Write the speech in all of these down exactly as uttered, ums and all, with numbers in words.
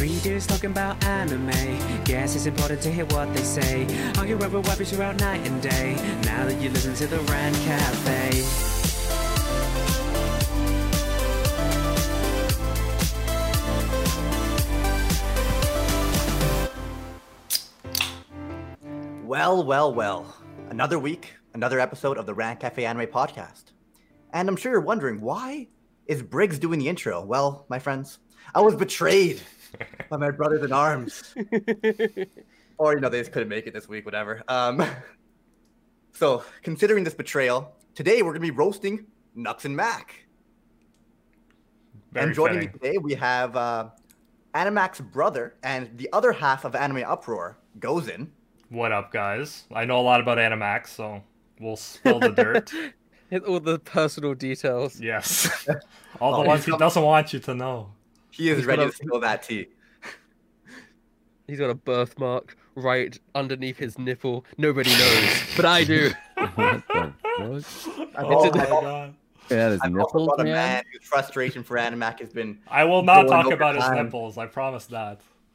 Three dudes talking about anime. Guess it's important to hear what they say. Argue over what throughout night and day. Now that you listen to the Rant Cafe. Well, well, well. Another week, another episode of the Rant Cafe Anime Podcast. And I'm sure you're wondering, why is Briggs doing the intro? Well, my friends, I was betrayed by my brothers in arms. Or, you know, they just couldn't make it this week, whatever. Um, so, considering this betrayal, today we're going to be roasting Nux and Mac. Very and joining fitting. me today, we have uh, Animac's brother and the other half of Anime Uproar, Gozen. What up, guys? I know a lot about Animax, so we'll spill the dirt. Hit all the personal details. Yes. All Oh, the ones he's he come- doesn't want you to know. He is He's ready got to a- spill that tea. He's got a birthmark right underneath his nipple. Nobody knows, but I do. What the fuck? I've Oh also- my I've also- god. Yeah, his I've also nipples, got a man. man whose frustration for Animac has been I will not Going talk over about his time. nipples, I promise that.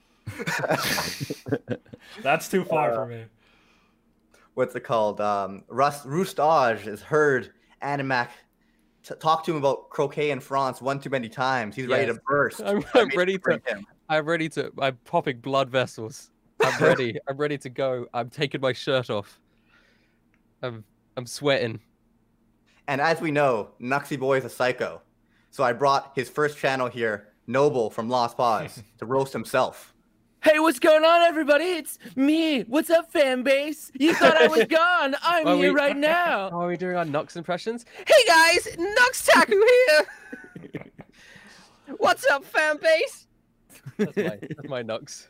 That's too far for me. what's it called? Um, Rust Roustage has heard Animac t- talk to him about croquet in France one too many times. He's ready Yes. to burst. I'm, I I'm made ready you to. bring him. I'm ready to. I'm popping blood vessels. I'm ready. I'm ready to go. I'm taking my shirt off. I'm. I'm sweating. And as we know, Nuxie Boy is a psycho. So I brought his first channel here, Noble from Lost Paws, to roast himself. Hey, what's going on, everybody? It's me. What's up, fan base? You thought I was gone. I'm Are here we- right now. How are we doing our Nux impressions? Hey, guys. Nuxtaku here. What's up, fan base? That's my. That's my Nux.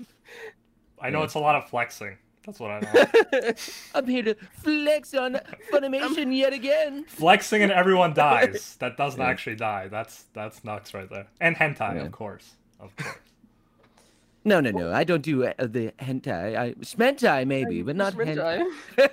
I know it's a lot of flexing. That's what I know. I'm here to flex on Funimation yet again. Flexing and everyone dies. That doesn't Yeah. actually die. That's that's Nux right there. And hentai, Yeah. of course. Of course. No, no, no. I don't do uh, the hentai. I smentai maybe, but not hentai.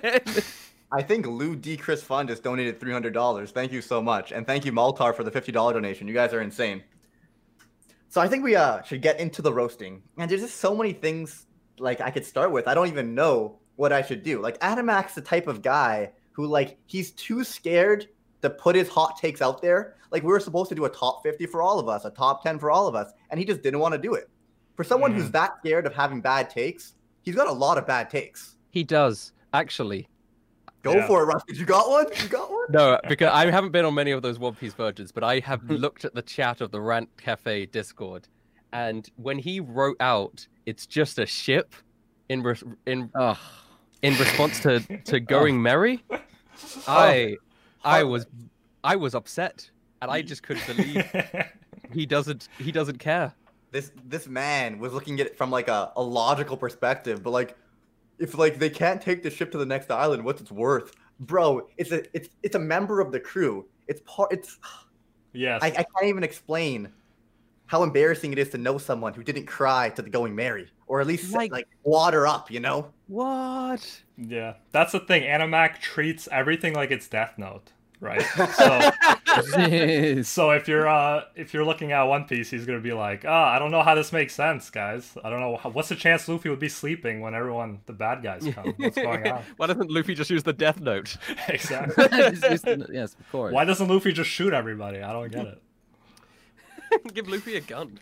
I think Lou D. Chris Fund just donated three hundred dollars. Thank you so much. And thank you, Maltar, for the fifty dollars donation. You guys are insane. So I think we uh, should get into the roasting. And there's just so many things like I could start with. I don't even know what I should do. Like Animac's the type of guy who like he's too scared to put his hot takes out there. Like we were supposed to do a top fifty for all of us, a top ten for all of us, and he just didn't want to do it. For someone who's that scared of having bad takes, he's got a lot of bad takes. He does actually. Go Yeah. for it, Rusty. You got one? You got one? No, because I haven't been on many of those One Piece virgins, but I have looked at the chat of the Rant Cafe Discord, and when he wrote out, "It's just a ship," in re- in Ugh. in response to to Going Merry, I I was I was upset, and I just couldn't believe he doesn't he doesn't care. This this man was looking at it from like a, a logical perspective, but like if like they can't take the ship to the next island, what's its worth? Bro, it's a it's it's a member of the crew. It's part it's Yes. I, I can't even explain how embarrassing it is to know someone who didn't cry to the Going Merry. Or at least like, Like- water up, you know? What? Yeah. That's the thing. Animac treats everything like it's Death Note, right? So Jeez. So if you're uh if you're looking at One Piece, he's gonna be like, ah, I don't know how this makes sense, guys. I don't know how, what's the chance Luffy would be sleeping when everyone the bad guys come. What's going on? Why doesn't Luffy just use the Death Note? Exactly. Just- just- yes, of course. Why doesn't Luffy just shoot everybody? I don't get it. Give Luffy a gun.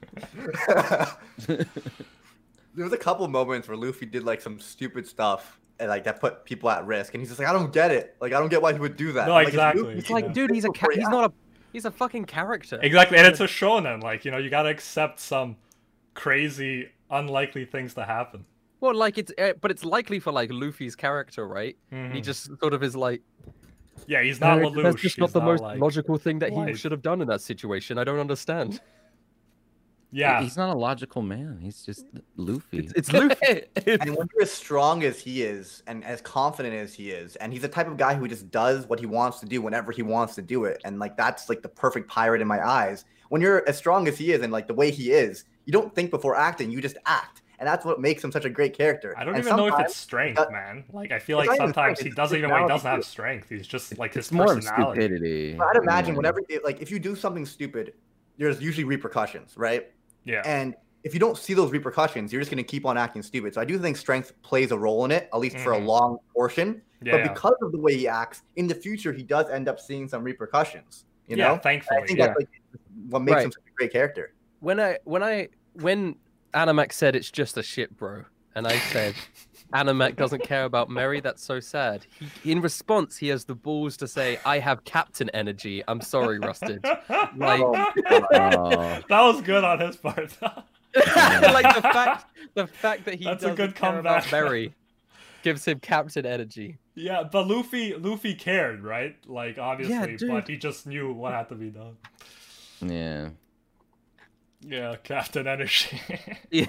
There was a couple moments where Luffy did like some stupid stuff and like that put people at risk, and he's just like, I don't get it. Like I don't get why he would do that. No, I'm like, exactly. Luffy. It's like, Yeah. dude, he's a ca- Before he he's not a he's a fucking character. Exactly, and it's a shonen. Like you know, you gotta accept some crazy, unlikely things to happen. Well, like it's uh, but it's likely for like Luffy's character, right? He Mhm. just sort of is like, Yeah, he's not "No, Lelouch. that's just not he's the most like... logical thing that he Why? should have done in that situation. I don't understand. Yeah, He's not a logical man. He's just Luffy. It's, it's Luffy. And when you're as strong as he is and as confident as he is, and he's the type of guy who just does what he wants to do whenever he wants to do it, and like that's like the perfect pirate in my eyes. When you're as strong as he is and like the way he is, you don't think before acting, you just act. And that's what makes him such a great character. I don't And even know if sometimes- it's strength, uh, man. Like I feel it's like not even sometimes strength, he it's doesn't even when he personality, doesn't have too. strength. He's just like his It's more of personality. stupidity. I'd imagine Yeah. whenever, like, if you do something stupid, there's usually repercussions, right? Yeah. And if you don't see those repercussions, you're just going to keep on acting stupid. So I do think strength plays a role in it, at least for a Mhm. long portion. Yeah, but yeah. because of the way he acts, in the future, he does end up seeing some repercussions. You yeah, know, thankfully. I think yeah. that's like what makes Right. him such a great character. When I when I when Animac said it's just a ship, bro, and I said Animac doesn't care about Mary, that's so sad. He, in response, he has the balls to say, "I have captain energy. I'm sorry, Rusted." Like, Oh. that was good on his part. like the fact the fact that he That's a doesn't good care about comeback. Mary gives him captain energy. Yeah, but Luffy Luffy cared, right? Like obviously, dude. but he just knew what had to be done. Yeah. Yeah, Captain Energy. Yeah.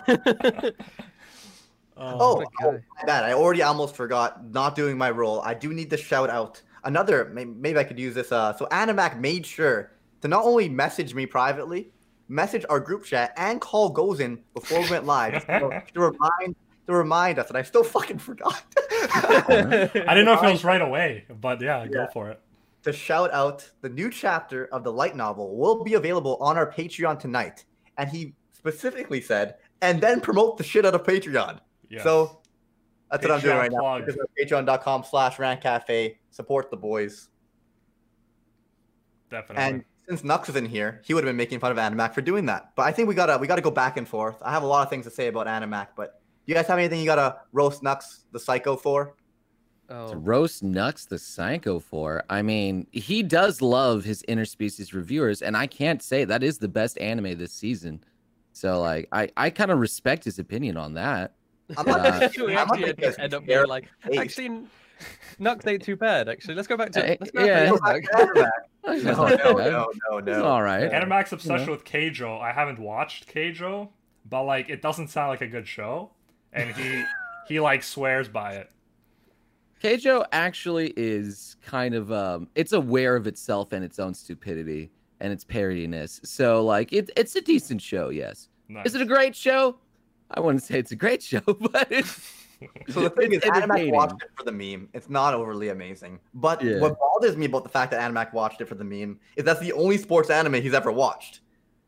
Oh, what a oh, guy. my bad. I already almost forgot not doing my role. I do need to shout out another. may- Maybe I could use this. Uh, so Animac made sure to not only message me privately, message our group chat, and call Gozen before we went live just to, to remind to remind us. And I still fucking forgot. I didn't know if it was right away, but yeah, go Yeah. for it. To shout out the new chapter of the light novel will be available on our Patreon tonight. And he specifically said, and then promote the shit out of Patreon. Yeah. So that's what I'm doing Patreon right plug. now. Patreon.com slash Rant Cafe. Support the boys. Definitely. And since Nux is in here, he would have been making fun of Animac for doing that. But I think we gotta we gotta go back and forth. I have a lot of things to say about Animac, but do you guys have anything you gotta roast Nux the Psycho for? To Oh, roast Nux the Psycho for. I mean, he does love his interspecies reviewers, and I can't say that is the best anime this season. So, like, I, I kind of respect his opinion on that. I'm Uh, not we I'm not actually making end, a end up scare being like, face. actually, Nux ain't too bad. Actually, let's go back to Uh, let's go back yeah. to Go back to Animac. That's No, not no, bad. no, no, It's no. all right. Animac's obsessed Yeah. with Keijo. I haven't watched Keijo, but like it doesn't sound like a good show, and he he like swears by it. Keijo actually is kind of um it's aware of itself and its own stupidity and its parodiness. So like it, it's a decent show, yes. Nice. Is it a great show? I wouldn't say it's a great show, but it's So the thing it's is, Animac entertaining. watched it for the meme. It's not overly amazing. But Yeah. what bothers me about the fact that Animac watched it for the meme is that's the only sports anime he's ever watched.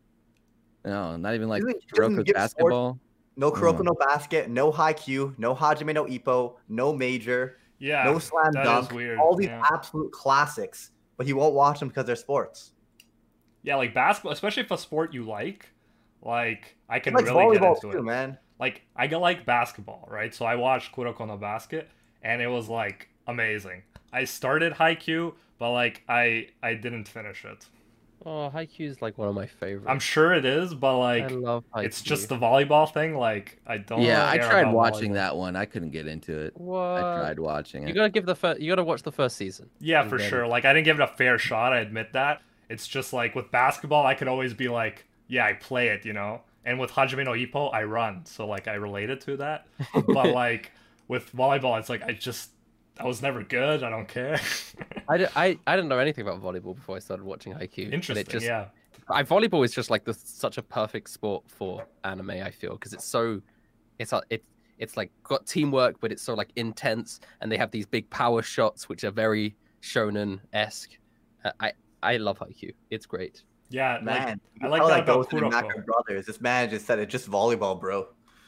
No, not even like Doesn't- doesn't Kuroko's give sports- basketball. No Kuroko Mm. no Basket, no Haikyuu, no Hajime no Ippo, no Major, Yeah, no Slam that Dunk. is weird. All these yeah. absolute classics, but he won't watch them because they're sports. yeah, like basketball, especially if a sport you like. Like I He can likes really get volleyball into too, it. man. Like I get like basketball, right? So I watched Kuroko no Basket, and it was like amazing. I started Haikyuu, but like I I didn't finish it. Oh, Haikyuu is like one of my favorites. I'm sure it is, but like I love Haikyuu. it's just the volleyball thing. Like I don't. Yeah, I care tried about watching volleyball. that one. I couldn't get into it. What? I tried watching You it. gotta give the first. You gotta watch the first season. Yeah, And for then- sure. Like I didn't give it a fair shot. I admit that. It's just like with basketball, I can always be like, yeah, I play it, you know. And with Hajime no Ippo, I run, so like I related to that. But like with volleyball, it's like I just I was never good. I don't care. I, di- I, I didn't know anything about volleyball before I started watching Haikyuu. and Interesting. It just, Yeah. I, volleyball is just like the, such a perfect sport for anime. I feel because it's so, it's a- it's it's like got teamwork, but it's so like intense, and they have these big power shots which are very shonen esque. I I love Haikyuu. It's great. Yeah. Like, Man, I like how that about goes to the Kuroko. Maka brothers. This man just said it's just volleyball, bro.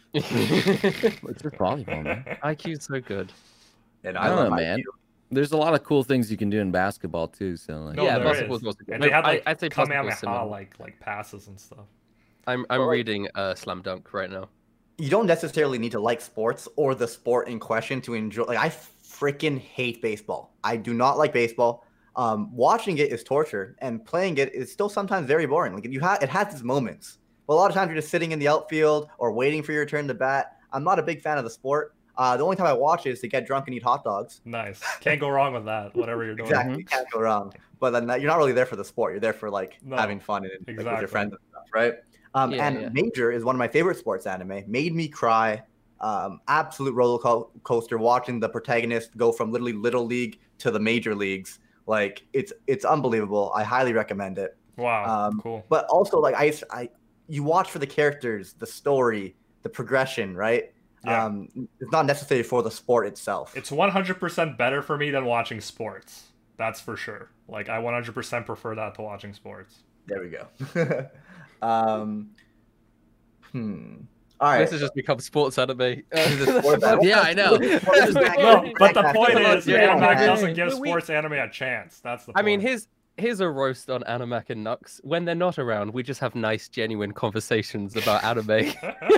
It's just volleyball, man. Haikyuu's so good. And I don't love know, man. Haikyuu. There's a lot of cool things you can do in basketball too. So like, No, yeah, there basketball's is. also good. And No, they had I- like I'd say basketball's Kamehameha similar. like like passes and stuff. I'm I'm Well, like- reading uh, Slam Dunk right now. You don't necessarily need to like sports or the sport in question to enjoy. Like I freaking hate baseball. I do not like baseball. Um, watching it is torture, and playing it is still sometimes very boring. Like you have, it has its moments. But a lot of times you're just sitting in the outfield or waiting for your turn to bat. I'm not a big fan of the sport. Uh, the only time I watch it is to get drunk and eat hot dogs. Nice. Can't go wrong with that. Whatever you're doing. Exactly, you can't go wrong. But then that- you're not really there for the sport. You're there for like No, having fun and like, with exactly. your friends and stuff, right? Um, Yeah, and yeah. Major is one of my favorite sports anime. Made me cry. Um, absolute roller co- coaster watching the protagonist go from literally little league to the major leagues. Like it's it's unbelievable. I highly recommend it. Wow. Um, cool. But also like I, I you watch for the characters, the story, the progression, right? Yeah. Um, it's not necessary for the sport itself. It's one hundred percent better for me than watching sports. That's for sure. Like I one hundred percent prefer that to watching sports. There we go. um, Hmm. All right. This has just become sports anime. Sports anime. Yeah, I know. No, but the point is, Yeah, Animac yeah. doesn't give We- sports anime a chance. That's the I point. mean, here's here's a roast on Animac and Nux. When they're not around, we just have nice, genuine conversations about anime.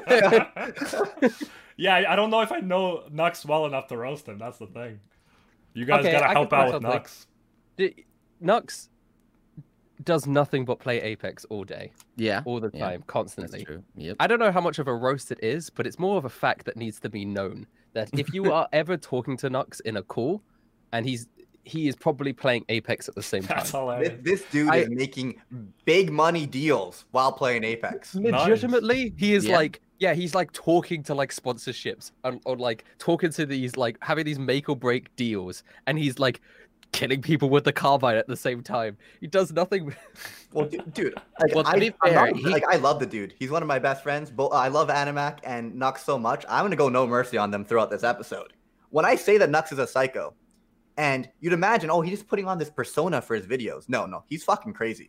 yeah, I I don't know if I know Nux well enough to roast him. That's the thing. You guys Okay, gotta I can help try out with something. Nux. D- Nux does nothing but play Apex all day, Yeah, all the yeah, time, that's constantly. true. Yep. I don't know how much of a roast it is, but it's more of a fact that needs to be known. That if you are ever talking to Nux in a call, and he's he is probably playing Apex at the same time. That's This, hilarious. this dude I- is making big money deals while playing Apex. Legitimately, he is Yeah. like, yeah, he's like talking to like sponsorships and or like talking to these like having these make or break deals, and he's like killing people with the carbine at the same time. He does nothing. Well, dude, dude like, Well, to I, be I'm fair, not- he- like I love the dude. He's one of my best friends. But I love Animac and Nux so much. I'm gonna go no mercy on them throughout this episode. When I say that Nux is a psycho, and you'd imagine, oh, he's just putting on this persona for his videos. No, no, he's fucking crazy.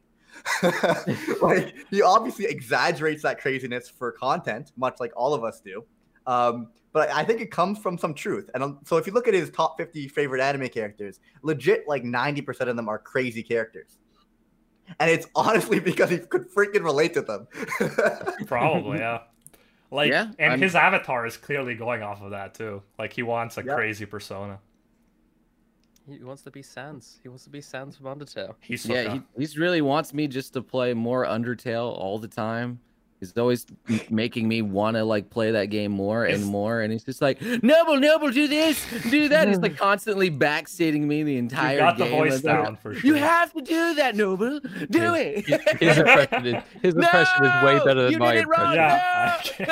Like he obviously exaggerates that craziness for content, much like all of us do. Um, but I think it comes from some truth. And um, so if you look at his top fifty favorite anime characters, legit like ninety percent of them are crazy characters. And it's honestly because he could freaking relate to them. Probably, yeah. Like, Yeah, and I'm- his avatar is clearly going off of that too. Like, he wants a Yeah. crazy persona. He wants to be Sans. He wants to be Sans from Undertale. He's Yeah, he, he really wants me just to play more Undertale all the time. He's always m- making me want to like play that game more and Is- more, and he's just like, Noble, Noble, do this, do that. He's like constantly backstating me the entire you got the game. voice It's like, down for sure. You have to do that, Noble. Do it. His impression is his impression is way No, better than you my did it wrong. Yeah,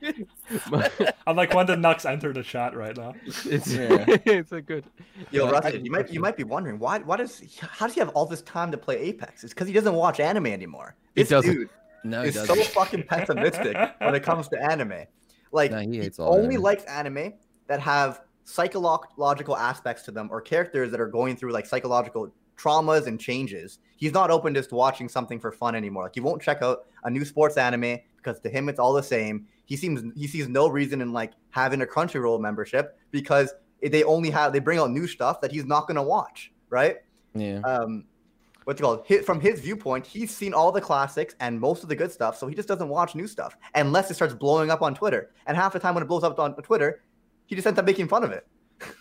No. I'm like, when did Nux enter the chat right now? It's Yeah. it's a good. Yo, I- Rusty, you might you might be wondering why why does how does he have all this time to play Apex? It's because he doesn't watch anime anymore. He This doesn't. dude No, he is so doesn't. fucking pessimistic when it comes to anime. Like No, he he hates all only anime. likes anime that have psychological aspects to them or characters that are going through like psychological traumas and changes. He's not open just to watching something for fun anymore. Like he won't check out a new sports anime because to him it's all the same. He seems he sees no reason in like having a Crunchyroll membership because they only have they bring out new stuff that he's not going to watch, right? Yeah. um what's it called his, from his viewpoint he's seen all the classics and most of the good stuff, so he just doesn't watch new stuff unless it starts blowing up on Twitter, and half the time when it blows up on Twitter he just ends up making fun of it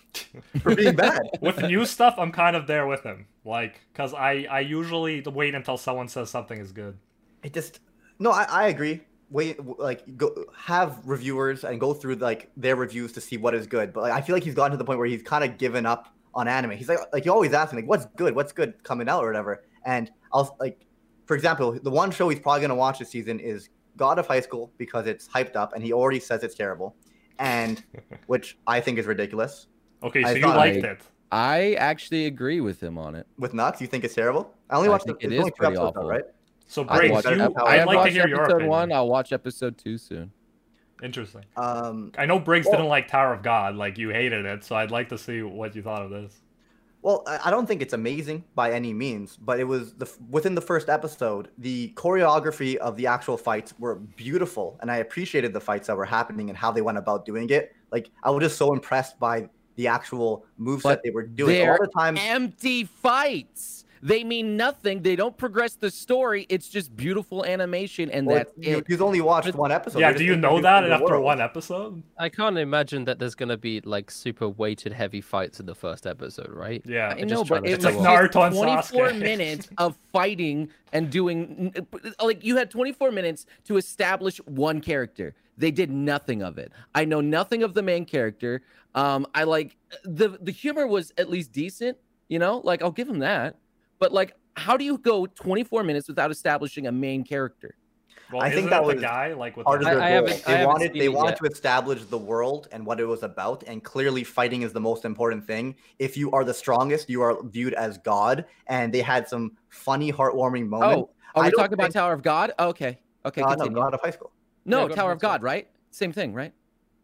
for being bad. With new stuff, I'm kind of there with him. Like, because I, I usually wait until someone says something is good. It just no I, I agree. Wait, like go have reviewers and go through like their reviews to see what is good, but like I feel like he's gotten to the point where he's kind of given up on anime. He's like like you always ask me like what's good what's good coming out or whatever, and I'll like for example the one show he's probably going to watch this season is God of High School because it's hyped up and he already says it's terrible, and which I think is ridiculous. Okay, so I you thought liked I- it. I actually agree with him on it. With Nux, you think it's terrible? I only I watched think the, it it's is only two pretty episodes, though, awful. right? So, I Briggs, watched you, ep- I'd I've like to watched hear your episode opinion. one. I'll watch episode two soon. Interesting. Um, I know Briggs Well- didn't like Tower of God, like you hated it, so I'd like to see what you thought of this. Well, I I don't think it's amazing by any means, but it was the within the first episode, the choreography of the actual fights were beautiful, and I appreciated the fights that were happening and how they went about doing it. Like I was just so impressed by the actual moves But that they were doing all they're the time. empty fights. They mean nothing. They don't progress the story. It's just beautiful animation, and Well, that's you, it. you've only watched one episode. yeah, You're do just you know introduced that to the after world. one episode? I can't imagine that there's gonna be like super weighted heavy fights in the first episode, right? Yeah. I just know, trying but to it It's was like just Naruto and twenty-four Sasuke. minutes of fighting and doing like you had twenty-four minutes to establish one character. They did nothing of it. I know nothing of the main character. Um, I like the the humor was at least decent. You know, like I'll give him that. But like, how do you go twenty-four minutes without establishing a main character? Well, I think isn't that it the was guy like with Part of the... their I- I goal. haven't- I they haven't wanted seen they it wanted yet. to establish the world and what it was about, and clearly fighting is the most important thing. If you are the strongest, you are viewed as God, and they had some funny, heartwarming moments. Oh, are I we don't talking about think- Tower of God? Okay, okay, Uh, no, continue. God of High School. No, Yeah, God of Tower High of God, School. right? Same thing, right?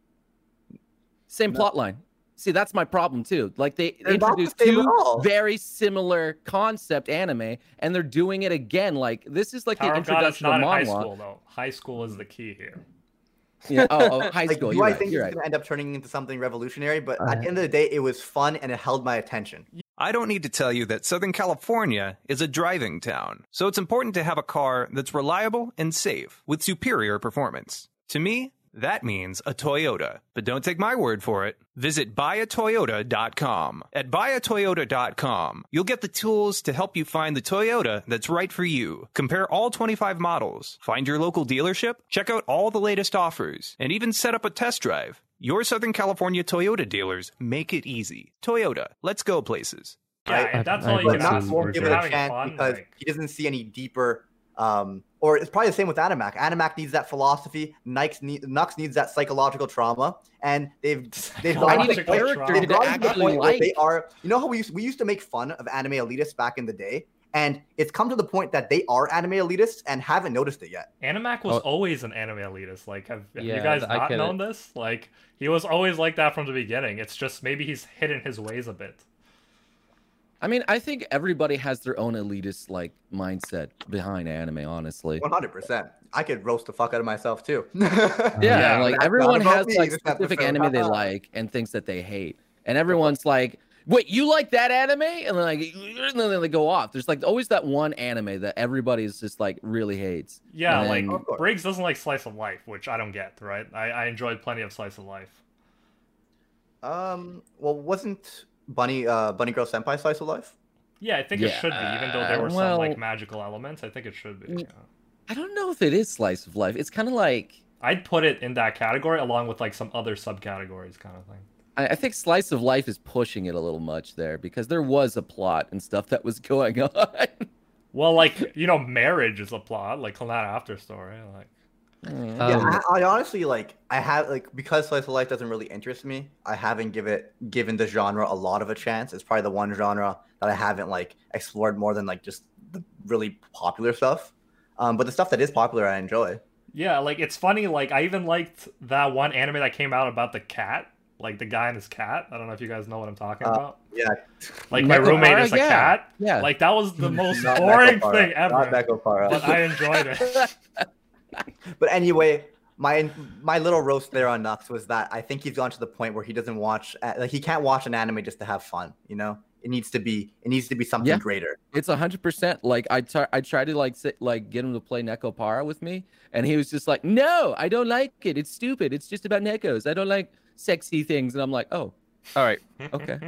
Same No. plot line. See, that's my problem too. Like they They're not the introduced same at two all. very similar concept anime, and they're doing it again. Like this is like Tower the of God is introduction of not in high manhwa. school, though. High school is the key here. Yeah. Oh, oh high Like, school. do You're I right. think You're it's right. gonna end up turning into something revolutionary? But Uh, at the end of the day, it was fun and it held my attention. I don't need to tell you that Southern California is a driving town, so it's important to have a car that's reliable and safe with superior performance. To me, that means a Toyota. But don't take my word for it. Visit buy a toyota dot com. At buy a toyota dot com, you'll get the tools to help you find the Toyota that's right for you. Compare all twenty-five models, find your local dealership, check out all the latest offers, and even set up a test drive. Your Southern California Toyota dealers make it easy. Toyota, let's go places. Yeah, I- and that's I- all you I've But can not ask seen for. won't If give you're it a having chance fun, because like, he doesn't see any deeper. Um, or it's probably the same with Animac. Animac needs that philosophy. Nike's need, Nux needs that psychological trauma, and they've they've I gotten need to a the point- character they've to gotten to the actually point where they like. are. You know how we used we used to make fun of anime elitists back in the day, and it's come to the point that they are anime elitists and haven't noticed it yet. Animac was Oh. always an anime elitist. Like, have, have you Yeah, guys I not get known it. this? Like, he was always like that from the beginning. It's just maybe he's hidden his ways a bit. I mean, I think everybody has their own elitist like mindset behind anime. Honestly. One hundred percent. I could roast the fuck out of myself too. Yeah, Yeah, like that's everyone not about has me like this specific episode. anime they like and things that they hate, and everyone's like, "Wait, you like that anime?" And then like, and then they go off. There's like always that one anime that everybody's just like really hates. Yeah, And like then- Of course. Briggs doesn't like slice of life, which I don't get. Right? I, I enjoyed plenty of slice of life. Um. Well, wasn't Bunny uh Bunny Girl Senpai Slice of Life? Yeah, I think it should be, even though there were some well- like magical elements. I think it should be. Mm. Yeah. I don't know if it is slice of life. It's kind of like I'd put it in that category along with like some other subcategories, kind of thing. I, I think slice of life is pushing it a little much there because there was a plot and stuff that was going on. Well, like you know, marriage is a plot, like Clannad After Story. Like, Mm. Yeah, Um, I, I honestly like. I have like because slice of life doesn't really interest me. I haven't give it given the genre a lot of a chance. It's probably the one genre that I haven't like explored more than like just the really popular stuff. Um, but the stuff that is popular, I enjoy. yeah, like it's funny. Like I even liked that one anime that came out about the cat, like the guy and his cat. I don't know if you guys know what I'm talking Uh, about. Yeah, Like my Neko roommate Hara, is a yeah. cat. Yeah. Like that was the most Not boring Nekopara, thing Not ever. Nekopara. But I enjoyed it. But anyway, my my little roast there on Nux was that I think he's gone to the point where he doesn't watch uh, like he can't watch an anime just to have fun. You know, it needs to be it needs to be something Yeah. greater. It's a hundred percent. Like I, t- I tried to like sit, like get him to play Neko Para with me, and he was just like, "No, I don't like it. It's stupid. It's just about Nekos. I don't like sexy things." And I'm like, "Oh, all right, okay."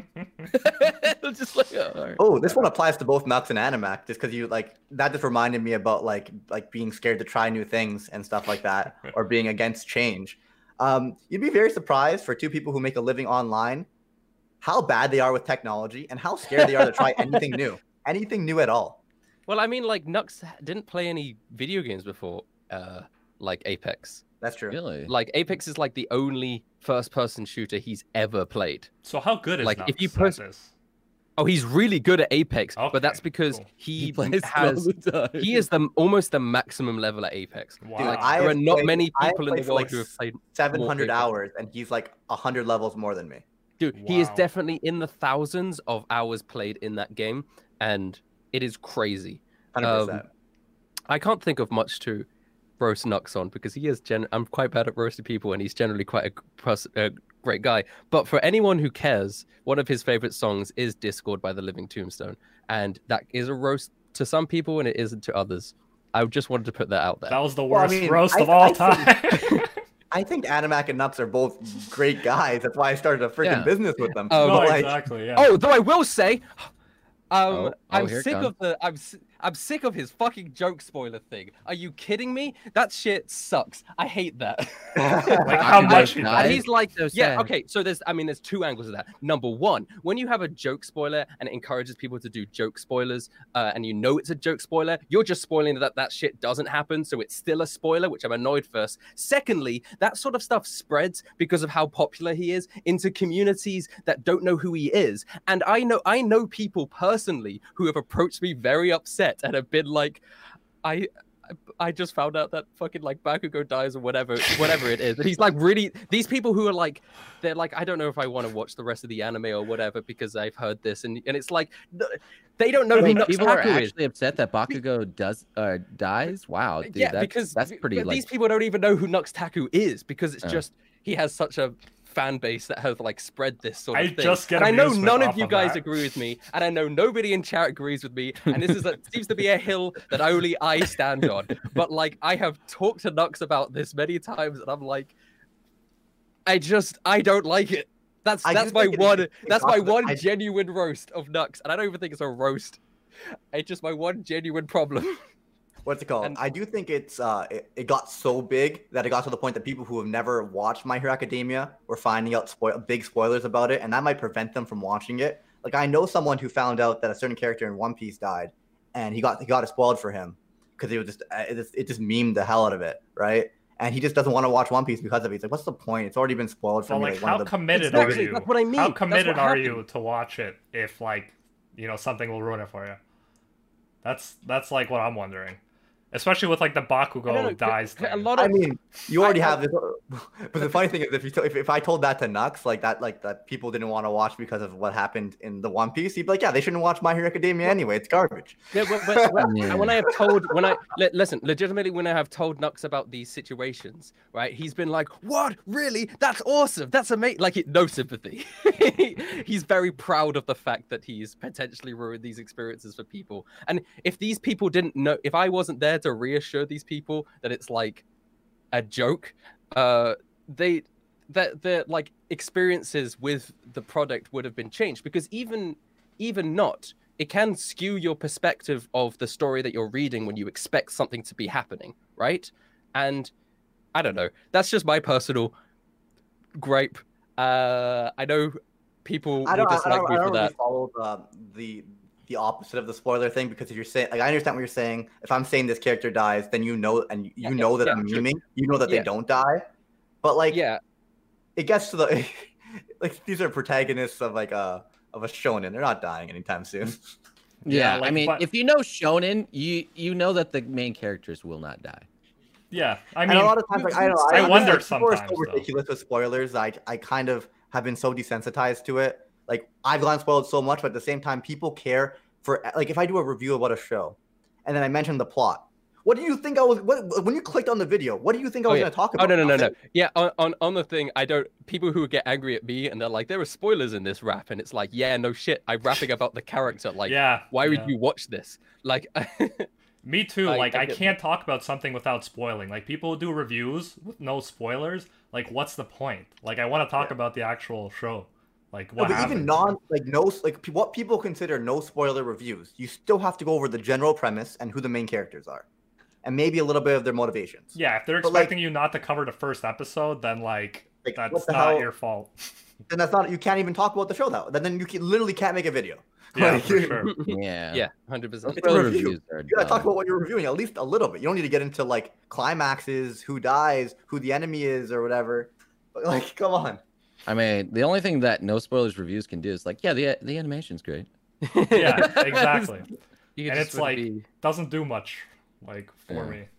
I'm just like, oh, all right. Oh, this one applies to both Nux and Animac, just because you like that just reminded me about like like being scared to try new things and stuff like that, or being against change. Um, you'd be very surprised for two people who make a living online, how bad they are with technology and how scared they are to try anything new, anything new at all. Well, I mean, like Nux didn't play any video games before, uh, like Apex. That's true. Really? Like Apex is like the only first-person shooter he's ever played. So how good is Like, Nux if you at put- this? Oh, he's really good at Apex, Okay, but that's because cool. he, He plays has all the time. he is the almost the maximum level at Apex. Wow. Dude, Like, I There are have not played- many I have people in played the for, world like, who have played seven hundred Apex. hours, and he's like one hundred levels more than me. Dude, he is Wow. definitely in the thousands of hours played in that game, and it is crazy. one hundred percent. Um, I can't think of much to roast Nux on because he is gen. I'm quite bad at roasting people, and he's generally quite a, g- pers- a great guy. But for anyone who cares, one of his favorite songs is "Discord" by the Living Tombstone, and that is a roast to some people, and it isn't to others. I just wanted to put that out there. That was the Well, I worst mean, roast I- of all I time. I think Animac and Nux are both great guys. That's why I started a freaking Yeah. business with them. Oh, no, But, like, exactly. Yeah. Oh, though I will say, um, Oh, oh, I'm here it sick comes. of the I'm s- I'm sick of his fucking joke spoiler thing. Are you kidding me? That shit sucks. I hate that. Like I how can much? just- And he's like, So yeah, sad. okay. So there's, I mean, there's two angles of that. Number one, when you have a joke spoiler and it encourages people to do joke spoilers, uh, and you know it's a joke spoiler, you're just spoiling that that shit doesn't happen, so it's still a spoiler, which I'm annoyed first. Secondly, that sort of stuff spreads because of how popular he is into communities that don't know who he is. And I know, I know people personally who have approached me very upset and have been like, I. I just found out that fucking like Bakugo dies or whatever, whatever it is. And he's like really these people who are like, they're like, I don't know if I want to watch the rest of the anime or whatever because I've heard this, and and it's like, th- They don't know who Wait, Nux people are Taku is. actually upset that Bakugo does uh, dies. Wow, dude, yeah, that's, because that's pretty. but Like, these people don't even know who Nux Taku is because it's Oh. just he has such a fan base that have like spread this sort of I thing. just get and I know amusement none of off you of guys that. agree with me, and I know nobody in chat agrees with me, and this is a, seems to be a hill that only I stand on. But like, I have talked to Nux about this many times, and I'm like, I just I don't like it. That's I that's do my think it- one it that's got my to the- one I- genuine roast of Nux, and I don't even think it's a roast. It's just my one genuine problem. What's it called? And- I do think it's uh, it, it got so big that it got to the point that people who have never watched My Hero Academia were finding out spoil- big spoilers about it, and that might prevent them from watching it. Like I know someone who found out that a certain character in One Piece died, and he got he got it spoiled for him because it was just uh, it just it just memed the hell out of it, right? And he just doesn't want to watch One Piece because of it. He's like, "What's the point? It's already been spoiled for Well, me." like, one how of the- committed Exactly, are you? that's what I mean. How That's committed what are happened. you to watch it if, like, you know, something will ruin it for you? That's that's like what I'm wondering, especially with like the I don't know, Bakugo dies a thing. lot of I mean, you already I- have this. But the funny thing is, if you t- if, if I told that to Nux, like that, like that people didn't want to watch because of what happened in the One Piece, he'd be like, "Yeah, they shouldn't watch My Hero Academia anyway. It's garbage." Yeah, but, but, but Yeah. when I have told, when I li- listen, legitimately, when I have told Nux about these situations, right, he's been like, "What? Really? That's awesome. That's amazing." Like, it- no sympathy. He's very proud of the fact that he's potentially ruined these experiences for people. And if these people didn't know, if I wasn't there to reassure these people that it's like a joke, uh, they that their like experiences with the product would have been changed because even even not. It can skew your perspective of the story that you're reading when you expect something to be happening, right? And I don't know. That's just my personal gripe. Uh, I know people I will don't, I dislike don't, me I for don't really that. follow the, the the opposite of the spoiler thing because if you're saying, like, I understand what you're saying. If I'm saying this character dies, then you know, and you Yeah, know that yeah, I'm true. memeing. You know that Yeah. they don't die, but like, Yeah, it gets to the like these are protagonists of like a of a shonen. They're not dying anytime soon. yeah, Yeah, like, I mean, but- if you know Shonen, you you know that the main characters will not die. Yeah, I And mean, a lot of times, like I don't know, I I, wonder like, people are so sometimes, though. ridiculous with spoilers. I I kind of have been so desensitized to it. Like I've gotten spoiled so much, but at the same time, people care for like if I do a review about a show, and then I mention the plot. What do you think I was? What when you clicked on the video? What do you think I Oh, was yeah. going to talk Oh about? no no no no. Nothing. Yeah, on, on on the thing, I don't. People who get angry at me and they're like, "There are spoilers in this rap," and it's like, "Yeah, no shit. I'm rapping about the character. Like, yeah. why yeah. would you watch this?" Like, Me too. I- like I I, get can't talk about something without spoiling. Like people who do reviews with no spoilers. Like what's the point? Like I want to talk Yeah. about the actual show. Like No, what but happened. even non like no like pe- what people consider no spoiler reviews, you still have to go over the general premise and who the main characters are, and maybe a little bit of their motivations. Yeah, if they're But, like- expecting you not to cover the first episode, then like, Like, what that's the not hell? your fault. Then that's not you can't even talk about the show that. Then you can, literally can't make a video. Yeah, Like, for sure. Yeah, yeah, hundred percent. It's a Spoiler review. reviews are You gotta talk dumb. about what you're reviewing at least a little bit. You don't need to get into like climaxes, who dies, who the enemy is, or whatever. But like, come on. I mean, the only thing that no spoilers reviews can do is like, yeah, the the animation's great. Yeah, exactly. You And just it's wanna like be- doesn't do much, like for Yeah. me.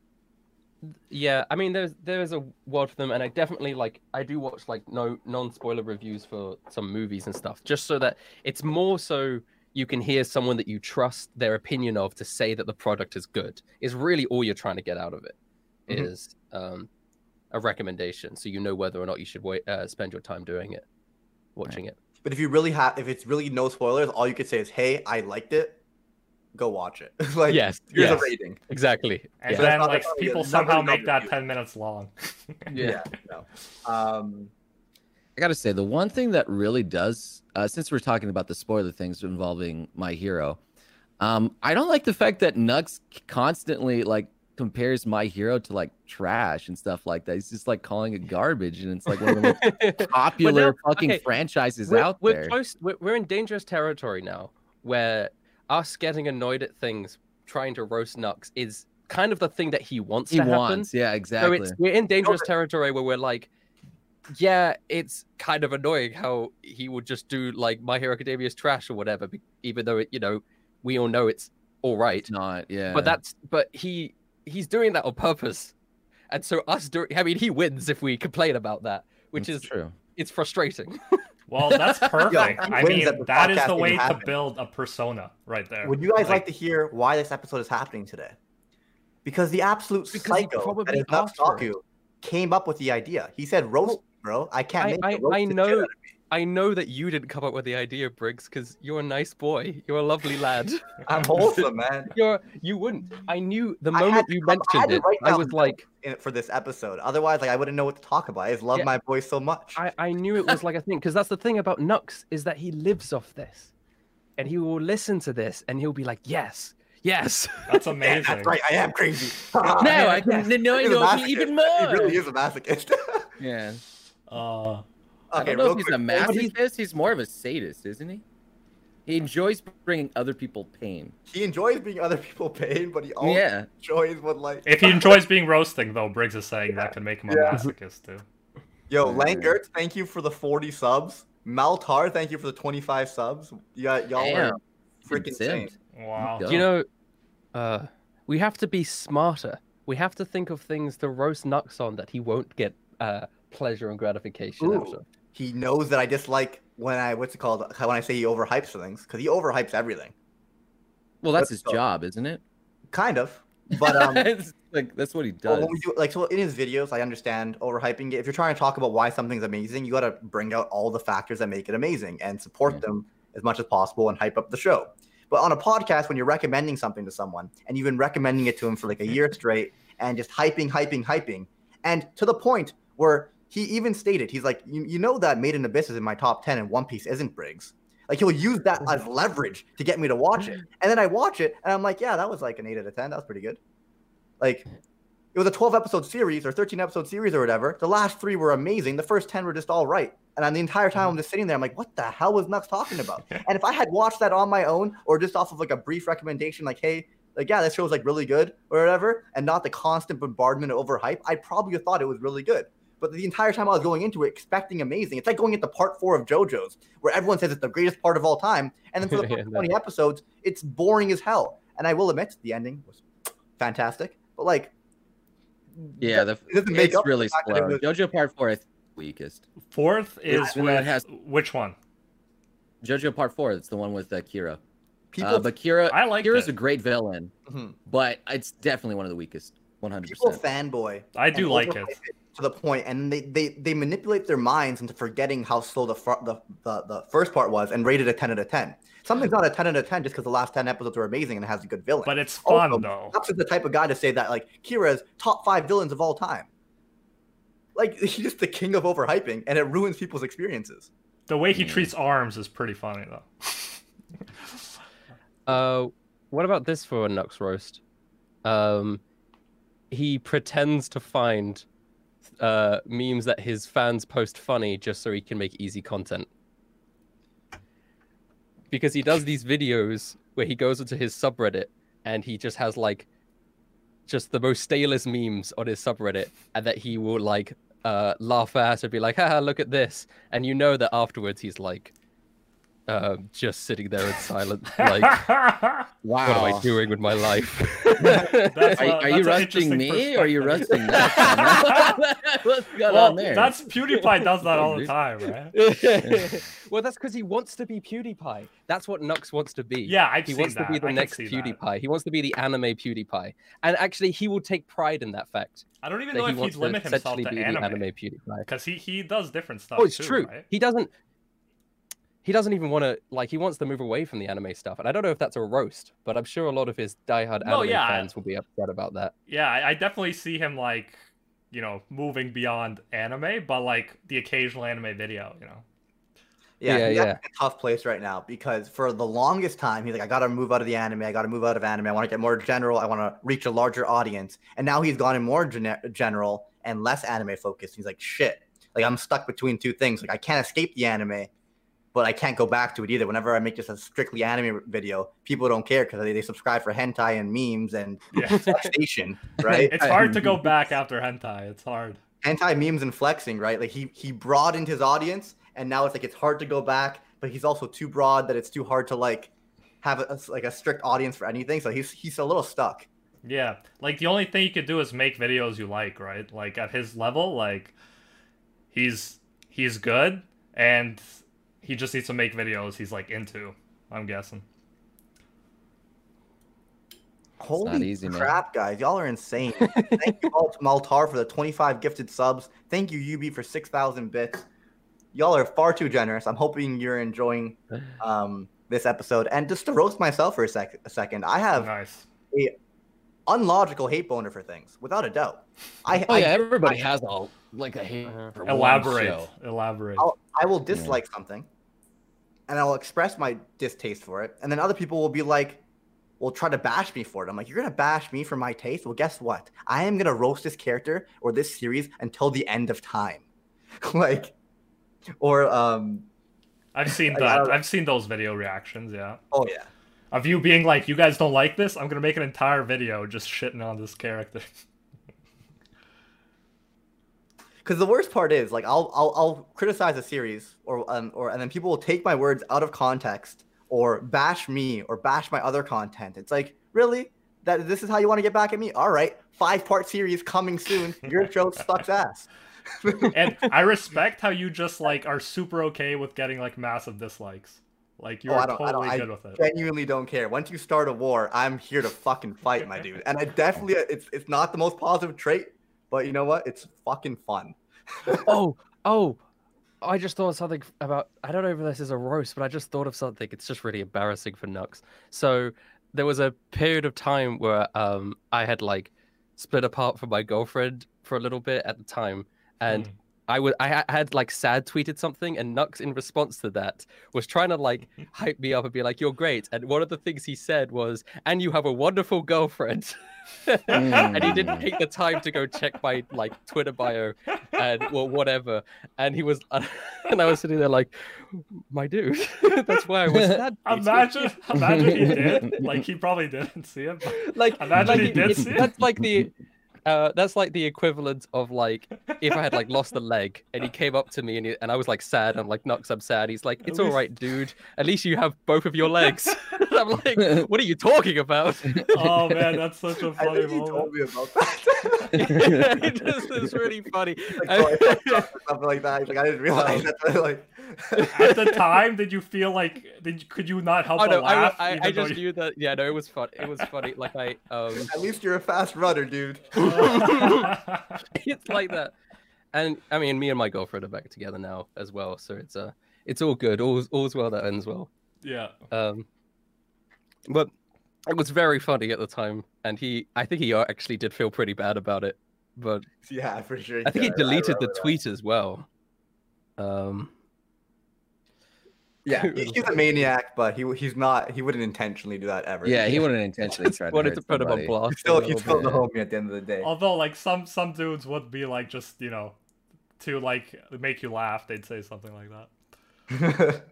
Yeah, I mean, there's there is a world for them, and I definitely like I do watch like no non-spoiler reviews for some movies and stuff, just so that it's more so you can hear someone that you trust their opinion of to say that the product is good. Is really all you're trying to get out of it. Mhm. Is um, a recommendation, so you know whether or not you should wait, uh, spend your time doing it, watching it. But if you really have, if it's really no spoilers, all you could say is, "Hey, I liked it. Go watch it." Like, Yes, here's yes. a rating. Exactly. And Yeah. That's then not- like that's not- people that's not somehow really make that review. ten minutes long. Yeah. no. Um, I gotta say, the one thing that really does, uh, since we're talking about the spoiler things involving My Hero, um, I don't like the fact that Nux constantly like compares My Hero to like trash and stuff like that. He's just like calling it garbage, and it's like one of the most popular now- fucking okay, franchises we're, out we're there. close. We're, we're in dangerous territory now, where us getting annoyed at things, trying to roast Nux, is kind of the thing that he wants He to happen. wants, yeah, So exactly. it's we're in dangerous territory where we're like, yeah, it's kind of annoying how he would just do like My Hero Academia's trash or whatever, be- even though it, you know, we all know it's all right. It's not, yeah. But that's but he he's doing that on purpose, and so us doing. I mean, he wins if we complain about that, which It's is true. it's frustrating. Well, that's perfect. he I wins mean, at the that is podcast the way even to happened. build a persona right there. Would you guys like, to hear why this episode is happening today? Because the absolute Because he psycho that probably is asked for it. Nutsaku came up with the idea. He said, "Roast, bro. I can't I, make I, a roast I shit out know of me." I know that you didn't come up with the idea, Briggs, because you're a nice boy. You're a lovely lad. I'm wholesome, man. You're you wouldn't. I knew the I had moment to you come- I had mentioned to it, write I down was notes like, in it for this episode. Otherwise, like I wouldn't know what to talk about. I just love Yeah. my boy so much. I, I knew it was like a thing, because that's the thing about Nux is that he lives off this, and he will listen to this and he'll be like, yes, yes. That's Yeah, amazing. that's right. I am crazy. Now I can know He's a you masochist. even He more. really is a masochist. Yeah. Uh, I Okay, don't know real if he's quick. a masochist. He's more of a sadist, isn't he? He enjoys bringing other people pain. He enjoys being other people pain, but he also Yeah. enjoys what like. if he enjoys being roasting, though, Briggs is saying that can make him a Yeah. masochist too. Yo, Mm. Langert, thank you for the forty subs. Maltar, thank you for the twenty-five subs. Yeah, y'all Damn. are freaking insane. Simp. Wow. Go. You know, uh, we have to be smarter. We have to think of things to roast Nux on that he won't get uh, pleasure and gratification out Ooh. of. He knows that I dislike when I what's it called when I say he overhypes things because he overhypes everything. Well, that's his Let's go. job, isn't it? Kind of, but um. It's like that's what he Well, does. when we do like so in his videos, I understand overhyping it. If you're trying to talk about why something's amazing, you got to bring out all the factors that make it amazing and support Yeah. them as much as possible and hype up the show. But on a podcast, when you're recommending something to someone and you've been recommending it to him for like a year straight and just hyping, hyping, hyping, and to the point where he even stated, he's like, you, you know that Made in Abyss is in my top ten and One Piece isn't, Briggs. Like he'll use that as leverage to get me to watch it. And then I watch it and I'm like, yeah, that was like an eight out of ten. That was pretty good. Like it was a twelve episode series or thirteen episode series or whatever. The last three were amazing. The first ten were just all right. And on the entire time I'm just sitting there, I'm like, what the hell was Nux talking about? And if I had watched that on my own or just off of like a brief recommendation, like, hey, like, yeah, this show's like really good or whatever, and not the constant bombardment of overhype, I probably thought it was really good. But the entire time I was going into it expecting amazing. It's like going into part four of JoJo's, where everyone says it's the greatest part of all time. And then for the Yeah, first no. twenty episodes, it's boring as hell. And I will admit, the ending was fantastic. But like, Yeah, the, it doesn't make it's up for really the fact that it slow. was- JoJo Part Four, I think, weakest. Fourth is Even though it with, has- which one? JoJo Part Four, it's the one with uh, Kira. people, Uh, but Kira, I like Kira's it. a great villain, Mhm. but it's definitely one of the weakest. One hundred people percent. fanboy. I do and like overhype it. to the point, and they, they they manipulate their minds into forgetting how slow the, fr- the the the first part was, and rate it a ten out of ten. Something's not a ten out of ten just because the last ten episodes are amazing and it has a good villain. But it's fun Also, though. Nux is the type of guy to say that like Kira's top five villains of all time. Like he's just the king of overhyping, and it ruins people's experiences. The way he Yeah. treats arms is pretty funny though. Uh, what about this for a Nux roast? Um, he pretends to find uh, memes that his fans post funny just so he can make easy content. Because he does these videos where he goes into his subreddit and he just has like just the most stalest memes on his subreddit, and that he will like uh, laugh at and be like, haha, look at this. And you know that afterwards he's like uh, just sitting there in silence, like, Wow. what am I doing with my life? That's Are, a- are you that's an rusting interesting me or are you perspective. rusting that? What's going Well, on there? that's PewDiePie does that all the time, right? Well, that's because he wants to be PewDiePie. That's what Nux wants to be. Yeah, I've he seen wants that. to be the I can next see that. PewDiePie. He wants to be the anime PewDiePie, and actually, he will take pride in that fact. I don't even That know he if wants he'd to limit himself essentially to be the anime anime PewDiePie. because he he does different stuff. Oh, it's too, true. Right? He doesn't. He doesn't even want to like. He wants to move away from the anime stuff, and I don't know if that's a roast, but I'm sure a lot of his diehard No, anime yeah. fans will be upset about that. Yeah, I, I definitely see him like, you know, moving beyond anime, but like the occasional anime video, you know. Yeah, Yeah, he's yeah. actually in a tough place right now because for the longest time he's like, I gotta move out of the anime, I gotta move out of anime, I want to get more general, I want to reach a larger audience, and now he's gone in more gene- general and less anime focused. He's like, shit, like I'm stuck between two things. Like I can't escape the anime, but I can't go back to it either. Whenever I make just a strictly anime video, people don't care because they, they subscribe for hentai and memes and Yeah. flexation, right? It's hard to go back after hentai. It's hard. Hentai memes and flexing, right? Like he he broadened his audience, and now it's like it's hard to go back, but he's also too broad that it's too hard to like have a, like a strict audience for anything. So he's he's a little stuck. Yeah, like the only thing you could do is make videos you like, right? Like at his level, like he's he's good, and he just needs to make videos he's like into. I'm guessing. Holy easy, man. crap, guys. Y'all are insane. Thank you all to Maltar for the twenty-five gifted subs. Thank you, U B, for six thousand bits. Y'all are far too generous. I'm hoping you're enjoying um, this episode. And just to roast myself for a, sec- a second, I have Nice. a unlogical hate boner for things, without a doubt. I, Oh I, yeah, everybody I, has a like a hate Uh-huh. for one Elaborate. show. Elaborate. I'll, I will dislike something, and I'll express my distaste for it. And then other people will be like, will try to bash me for it. I'm like, you're going to bash me for my taste? Well, guess what? I am going to roast this character or this series until the end of time. Like, or, um, I've seen I- I that. don't- I've seen those video reactions, yeah. oh, yeah. Of you being like, you guys don't like this? I'm gonna make an entire video just shitting on this character. Because the worst part is, like, I'll, I'll, I'll criticize a series, or, um, or, and then people will take my words out of context, or bash me, or bash my other content. It's like, really? That this is how you want to get back at me? All right, five-part series coming soon. Your show sucks ass. And I respect how you just like are super okay with getting like massive dislikes. Like you're Oh, I don't, I totally don't, good I with it. genuinely don't care. Once you start a war, I'm here to fucking fight, my dude. And I definitely, it's it's not the most positive trait, but you know what? It's fucking fun. Oh, oh, I just thought of something about. I don't know if this is a roast, but I just thought of something. It's just really embarrassing for Nux. So there was a period of time where um I had like split apart from my girlfriend for a little bit at the time, and Hmm. I would I ha- had like sad tweeted something, and Nux in response to that was trying to like hype me up and be like, "You're great." And one of the things he said was, "And you have a wonderful girlfriend." And he didn't take the time to go check my like Twitter bio and well whatever. And he was, and I was sitting there like, "My dude, that's why I was sad." Imagine, imagine he did. Like he probably didn't see it. But like imagine like, he did it's- see it. that's like the uh that's like the equivalent of like if I had like lost a leg and he came up to me and he, and I was like sad. I'm like, "Nux, I'm sad." He's like, "It's all least- right, dude. At least you have both of your legs." I'm like, "What are you talking about?" Oh man, that's such a I funny think he moment. told me about that. It just is really funny. Like, oh, I fucked up or something like that. He's like, I didn't realize Um, that. Like, At the time, did you feel like did you, could you not help Oh but no, I, laugh? I, I even though just you- knew that. Yeah, no, it was fun. It was funny. Like I, um, at least you're a fast runner, dude. it's like that. And I mean, me and my girlfriend are back together now as well, so it's uh, it's all good. All's all's well that ends well. Yeah. Um, but it was very funny at the time, and he, I think he actually did feel pretty bad about it. But Yeah, for sure. I think he did. deleted the remember that. tweet as well. Um, Yeah, he- he's a maniac, but he he's not. He wouldn't intentionally do that ever. Yeah, he wouldn't intentionally try to wanted hurt to put him on somebody. blast. He's still a he's little still the bit. homie at the end of the day. Although, like some some dudes would be like just you know, to like make you laugh, they'd say something like that.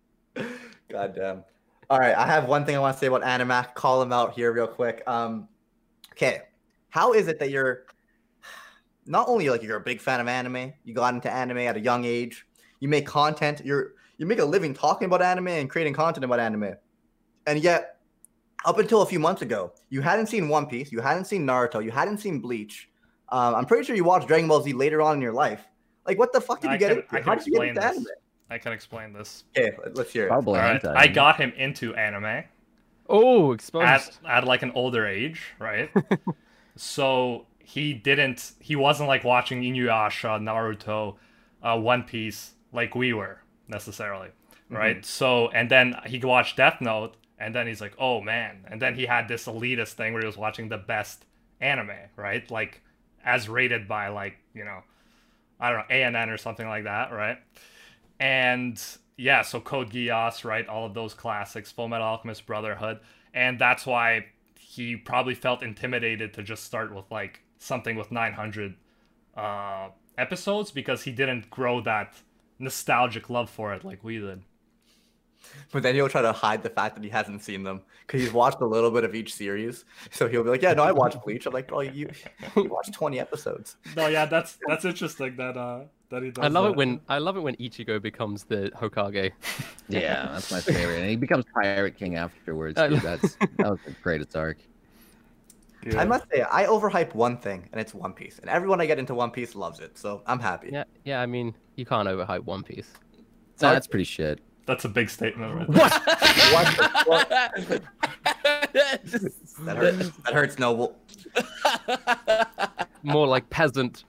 God damn. All right, I have one thing I want to say about Animac. Call him out here real quick. Um, okay, how is it that you're not only like you're a big fan of anime, you got into anime at a young age, you make content, you're you make a living talking about anime and creating content about anime, and yet up until a few months ago, you hadn't seen One Piece, you hadn't seen Naruto, you hadn't seen Bleach. Um, I'm pretty sure you watched Dragon Ball Z later on in your life. Like, what the fuck did I you get can- into? I can How did you get explain into this. anime? I can explain this. Okay, let- let's hear it. Probably All right, hentai. I got him into anime Oh, exposed. at at like an older age, right? So he didn't. He wasn't like watching Inuyasha, Naruto, uh, One Piece like we were necessarily, right? So and then he watched Death Note, and then he's like, oh man, and then he had this elitist thing where he was watching the best anime, right? Like as rated by like you know, I don't know A N N or something like that, right? And yeah, so Code Geass, right? All of those classics, Full Metal Alchemist Brotherhood, and that's why he probably felt intimidated to just start with like something with nine hundred uh, episodes because he didn't grow that nostalgic love for it like we did. But then he'll try to hide the fact that he hasn't seen them because he's watched a little bit of each series. So he'll be like, "Yeah, no, I watched Bleach." I'm like, "Bro, you, you watched twenty episodes." No, yeah, that's that's interesting that uh that he does. I love that. it when I love it when Ichigo becomes the Hokage. Yeah, that's my favorite. And he becomes Pirate King afterwards. I Dude. know. That's that was the greatest arc. I must say, I overhype one thing, and it's One Piece, and everyone I get into One Piece loves it. So I'm happy. Yeah, yeah. I mean, you can't overhype One Piece. Nah, that's pretty shit. That's a big statement right there. What the fuck? That hurts. That hurts, Noble. More like peasant.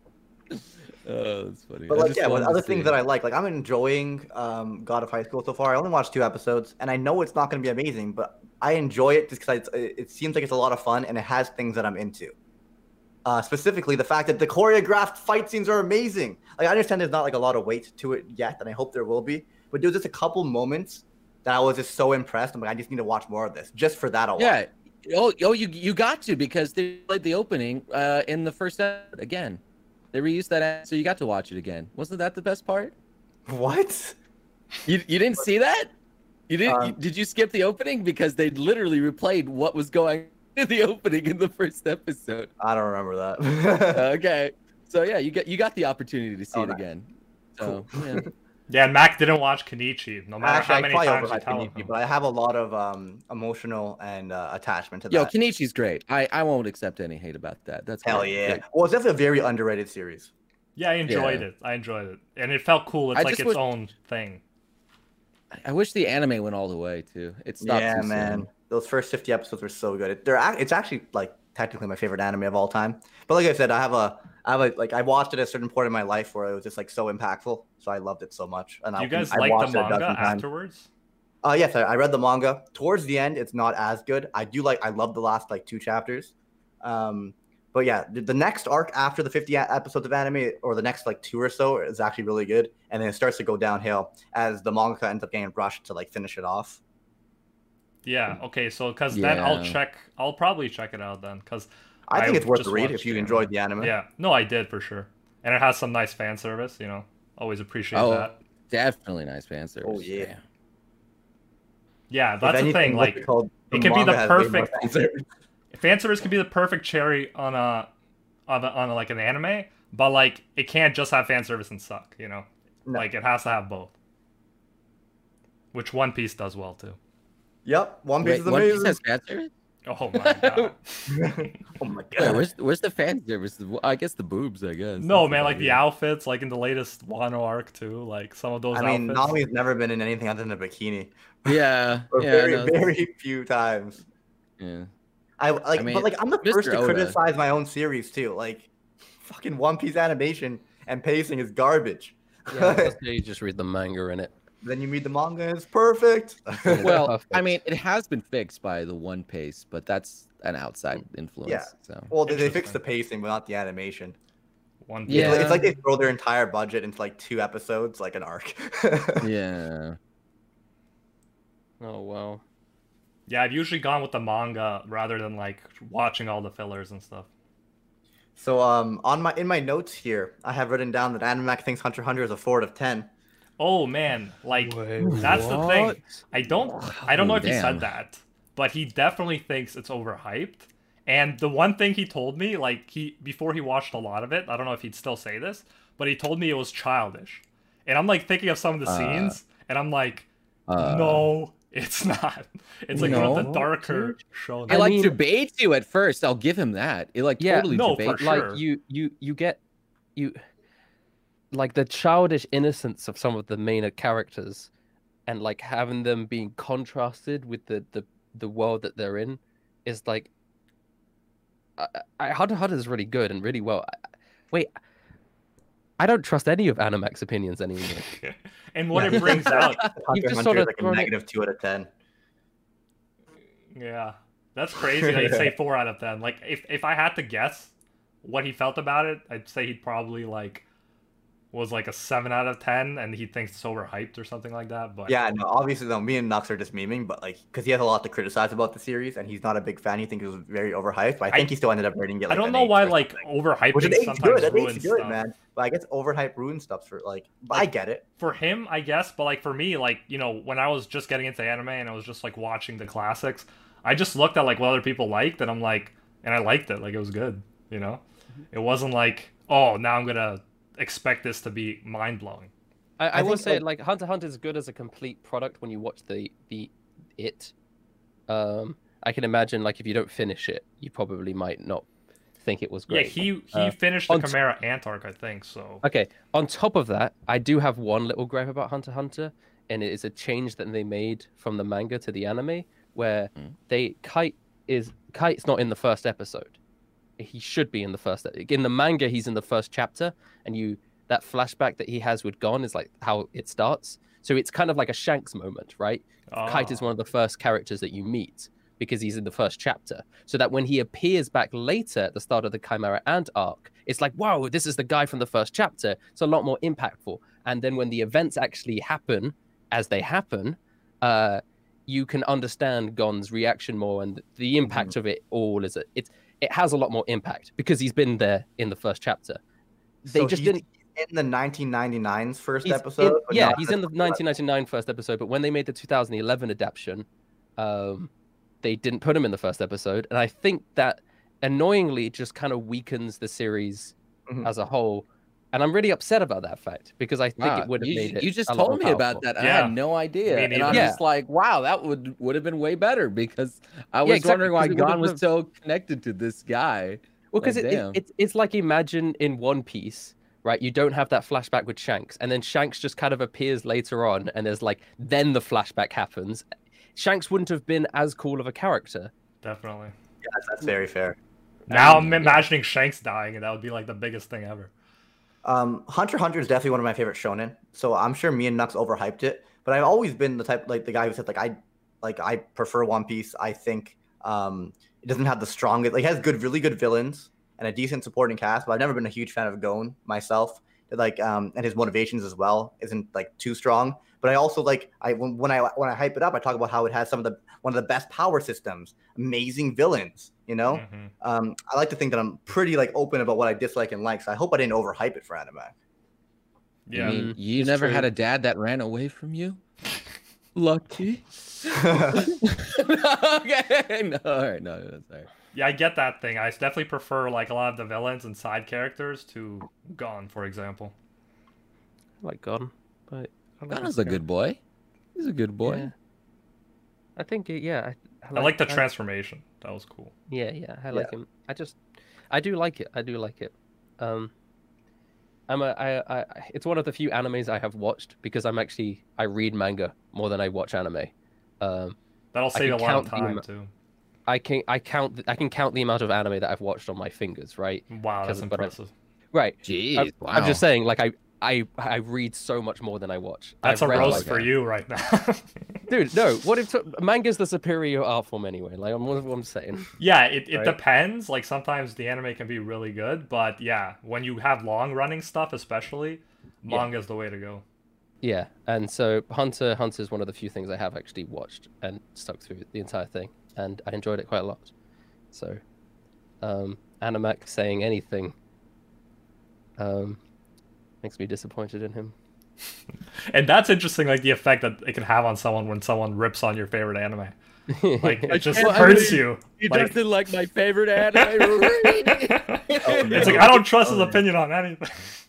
Oh, that's funny. But I like, just yeah, with wanted to other things see. that I like, like I'm enjoying um, God of High School so far. I only watched two episodes, and I know it's not going to be amazing, but I enjoy it just because it, it seems like it's a lot of fun, and it has things that I'm into. Uh, specifically, the fact that the choreographed fight scenes are amazing. Like, I understand there's not like a lot of weight to it yet, and I hope there will be. But there's just a couple moments that I was just so impressed. I'm like, I just need to watch more of this, just for that alone. Yeah. Oh, oh, you you got to because they played the opening uh, in the first episode again. They reused that, so you got to watch it again. Wasn't that the best part? What? You you didn't see that? You didn't? Um, you, did you skip the opening because they literally replayed what was going in the opening in the first episode? I don't remember that. Okay, so yeah, you got you got the opportunity to see Oh, it nice. again. So yeah. Yeah, and Mac didn't watch Kenichi, no matter Actually, how I many probably times you overhyped tell Kenichi, him. but I have a lot of um, emotional and uh, attachment to Yo, that. Kenichi's great. I I won't accept any hate about that. That's Hell great. yeah! Great. Well, it's definitely a very underrated series. Yeah, I enjoyed Yeah. it. I enjoyed it, and it felt cool. It's I like just its wish- own thing. I wish the anime went all the way too. It stopped Yeah, too man. soon. Those first fifty episodes were so good. It- They're ac- it's actually like technically my favorite anime of all time. But like I said, I have a I have a like I watched it at a certain point in my life where it was just like so impactful. So I loved it so much. And Do I, you guys I like the watched it a manga dozen times. afterwards? Uh yes, I, I read the manga. Towards the end, it's not as good. I do like I love the last like two chapters. Um but yeah, the, the next arc after the fifty a- episodes of anime, or the next like two or so, is actually really good. And then it starts to go downhill as the manga ends up getting rushed to like finish it off. Yeah. Okay. So, because then I'll Yeah. check. I'll probably check it out then, because I think I it's worth just the read watched if you the enjoyed anime. the anime. yeah. No, I did for sure, and it has some nice fan service. You know, always appreciate Oh, that. definitely nice fan service. Oh, yeah. Damn. Yeah, If that's the anything, thing. what's Like, called? it could be manga the has way more perfect- fan service. fan service can be the perfect cherry on a on a, on a, like an anime, but like it can't just have fan service and suck. You know, No. like it has to have both, which One Piece does well too. Yep, One Piece Wait, is One Piece amazing. has fan service? Oh my god. Oh my Wait, god. where's where's the fan service? I guess the boobs. I guess. No, That's man, about like the it. outfits, like in the latest Wano arc too, like some of those I mean, outfits. Nami's never been in anything other than a bikini. Yeah. Or yeah. very, no, very few times. yeah. I like, I mean, but like, I'm the Mister first to Oda. criticize my own series too. Like, fucking One Piece animation and pacing is garbage. Yeah, because you just read the manga in it. Then you read the manga, and it's perfect. Well, Perfect. I mean, it has been fixed by the One Piece, but that's an outside influence. Yeah. So. well, they, they fixed Interesting. the pacing, but not the animation. One It's, Yeah. like- it's like they throw their entire budget into like two episodes, like an arc. Yeah. Oh wow. Yeah, I've usually gone with the manga rather than like watching all the fillers and stuff. So, um, on my in my notes here, I have written down that Animac thinks Hunter x Hunter is a four out of ten. Oh man, like that's the thing. I don't I don't know if he Damn. said that, but he definitely thinks it's overhyped. And the one thing he told me, like he before he watched a lot of it, I don't know if he'd still say this, but he told me it was childish. And I'm like thinking of some of the Uh, scenes, and I'm like, Uh, no, it's not. It's like one of the No, darker show. It I like mean- debates you at first. I'll give him that. It like Yeah, totally no, for debates. sure. Like you, you, you get you like the childish innocence of some of the main characters, and like having them being contrasted with the the the world that they're in, is like. I, I, Hunter x Hunter is really good and really well. I- Wait, I don't trust any of Animax's opinions anymore. And what it brings out, Hunter You've x just Hunter sort is of like a thrown it- negative two out of ten. yeah, that's crazy that you'd say four out of ten. Like if if I had to guess what he felt about it, I'd say he'd probably like was like a seven out of ten, and he thinks it's overhyped or something like that. But Yeah, no, obviously, though, me and Nux are just memeing, but like, because he has a lot to criticize about the series, and he's not a big fan. He thinks it was very overhyped, but I think I- he still ended up rating it. Like, I don't an know eight why or like something. overhyping Which an eight's sometimes good. An ruins eight's good, stuff. man. But I guess overhype ruins stuff for like. But I Like- get it. For him, I guess, but like for me, like you know, when I was just getting into anime and I was just like watching the classics, I just looked at like what other people liked, and I'm like, and I liked it, like it was good, you know. It wasn't like, oh, now I'm gonna expect this to be mind blowing. I, I, I will think, say, like- like, Hunter x Hunter is good as a complete product when you watch the the it. Um, I can imagine, like, if you don't finish it, you probably might not think it was Yeah, great. he he Uh, finished the on t- Chimera Ant arc, I think. So Okay, on top of that, I do have one little gripe about Hunter x Hunter, and it is a change that they made from the manga to the anime, where Mm. they Kite is Kite's not in the first episode. He should be in the first. In the manga, he's in the first chapter, and you that flashback that he has with Gon is like how it starts. So it's kind of like a Shanks moment, right? Kite is Oh. one of the first characters that you meet because he's in the first chapter. So that when he appears back later at the start of the Chimera Ant arc, it's like, wow, this is the guy from the first chapter. It's a lot more impactful. And then when the events actually happen, as they happen, uh, you can understand Gon's reaction more, and the impact of it all is a, it's it has a lot more impact because he's been there in the first chapter. They So just he's didn't. in the nineteen ninety-nine's first He's episode. in- but yeah, not he's the in the first nineteen ninety-nine first episode, but when they made the two thousand eleven adaptation, um, they didn't put him in the first episode, and I think that annoyingly just kind of weakens the series Mhm. as a whole. And I'm really upset about that fact because I think Wow, it would have you, made it. you just a lot told more me about powerful. that. And I Yeah. had no idea, Me and I'm neither. just like, wow, that would would have been way better because I was exactly, wondering why 'cause it would've Gon was been- so connected to this guy. Well, because Like, it, it, damn. it's it's like imagine in One Piece, right? You don't have that flashback with Shanks, and then Shanks just kind of appears later on, and there's like then the flashback happens. Shanks wouldn't have been as cool of a character. Definitely. That's, that's very fair. Now Um, I'm imagining Shanks dying, and that would be like the biggest thing ever. Um, Hunter x Hunter is definitely one of my favorite shonen. So I'm sure me and Nux overhyped it, but I've always been the type like the guy who said like I like I prefer One Piece. I think um it doesn't have the strongest like it has good really good villains and a decent supporting cast, but I've never been a huge fan of Gon myself. Like um and his motivations as well isn't like too strong. But I also like I when, when I when I hype it up, I talk about how it has some of the one of the best power systems, amazing villains. You know, Mhm. um, I like to think that I'm pretty like open about what I dislike and like. So I hope I didn't overhype it for anime. Yeah. You, mean Mm, you it's never had true. a dad that ran away from you? Lucky. okay, no, all right, no, that's all right. Yeah, I get that thing. I definitely prefer like a lot of the villains and side characters to Gon, for example. I like Gon, but I like Gon his is a character. good boy. He's a good boy. Yeah. I think it, yeah. I, I like the I- transformation. That was cool. Yeah, yeah, I like him. I just, I do like it. I do like it. Um, I'm a, I, I, it's one of the few animes I have watched because I'm actually I read manga more than I watch anime. Um, That'll I save a can lot of count the time amount- too. I can I count th- I can count the amount of anime that I've watched on my fingers, right? Wow, that's 'Cause- but I- impressive. Right. Jeez, I'm, wow. I'm just saying, like I, I, I read so much more than I watch. That's I've a read, roast like- for you right now. dude. No, what if manga's the superior art form anyway? Like I'm, what I'm saying. Yeah, it, it Right? depends. Like sometimes the anime can be really good, but yeah, when you have long running stuff, especially, Yeah. manga's the way to go. Yeah, and so Hunter Hunter is one of the few things I have actually watched and stuck through the entire thing, and I enjoyed it quite a lot. So, um, Animac saying anything um, makes me disappointed in him. And that's interesting, like the effect that it can have on someone when someone rips on your favorite anime. Like it just can't hurts believe you. He Like, doesn't like my favorite anime. it's like I don't trust his opinion on anything.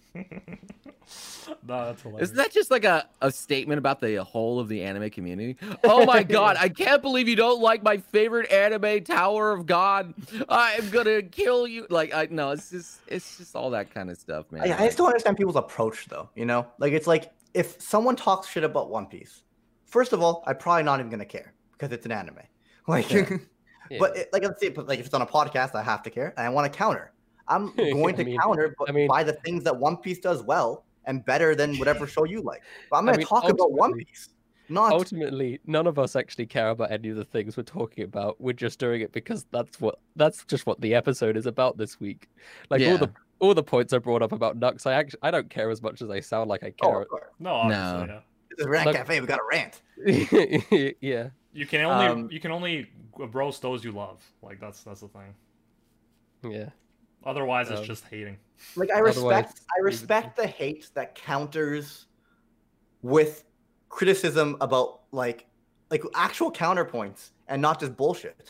No, that's hilarious. Isn't that just like a, a statement about the whole of the anime community? Oh my god, I can't believe you don't like my favorite anime, Tower of God. I'm gonna kill you. Like, I no, it's just it's just all that kind of stuff, man. I, I just don't understand people's approach though. You know, like it's like if someone talks shit about One Piece, first of all, I'm probably not even gonna care because it's an anime. Like, Yeah. but it, like let's say, but like if it's on a podcast, I have to care and I want to counter. I'm going to I mean- counter, but I mean- by the things that One Piece does well and better than whatever show you like. But I'm I gonna mean, talk about One ultimately- Piece, not Ultimately, none of us actually care about any of the things we're talking about. We're just doing it because that's what that's just what the episode is about this week. Like all Yeah. the all the points I brought up about Nux, I actually I don't care as much as I sound like I Oh, care. of course. No, obviously, No. yeah. This is Rant Look- Cafe. We got a rant. yeah. You can only Um, you can only roast those you love. Like that's that's the thing. Yeah. Otherwise, it's Um, just hating. Like I Otherwise, respect, I you- respect the hate that counters with criticism about like, like actual counterpoints and not just bullshit.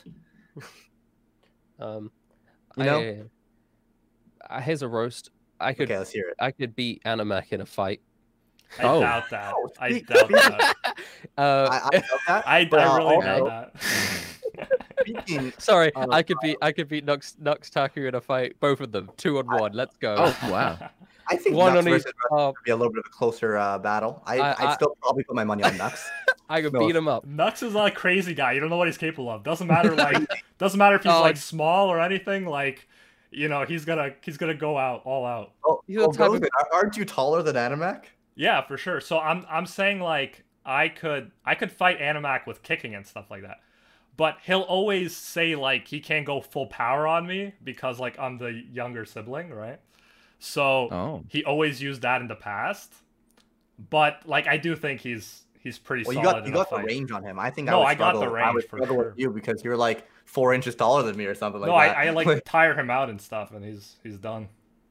Um You I- know? uh, here's a roast. I could Okay, let's hear it. I could beat Animac in a fight. I Oh. doubt that. Oh, I speak- doubt speak- that. Uh I, I know that. I, but, I uh, really also- doubt that. Speaking, Sorry, Uh, I could beat I could beat Nux Nux Taku in a fight. Both of them, two on one. Let's go. Oh wow. I think One Nux on each. versus Russ Uh, would be a little bit of a closer uh, battle. I, I- I'd I- still probably put my money on Nux. I could No. beat him up. Nux is not a crazy guy. You don't know what he's capable of. Doesn't matter like doesn't matter if he's Oh, like I- small or anything. Like, you know, he's gonna he's gonna go out all out. Oh, He's the oh type of- Gozen, ar- aren't you taller than Animac? Yeah, for sure. So I'm I'm saying like I could I could fight Animac with kicking and stuff like that. But he'll always say like he can't go full power on me because like I'm the younger sibling, right? So Oh. he always used that in the past. But like I do think he's he's pretty Well, you solid got you in a got the fight. range on him. I think No, I would I got the struggle- I range would for struggle sure. with you because you're like four inches taller than me or something like no, that. I, I like tire him out and stuff, and he's he's done.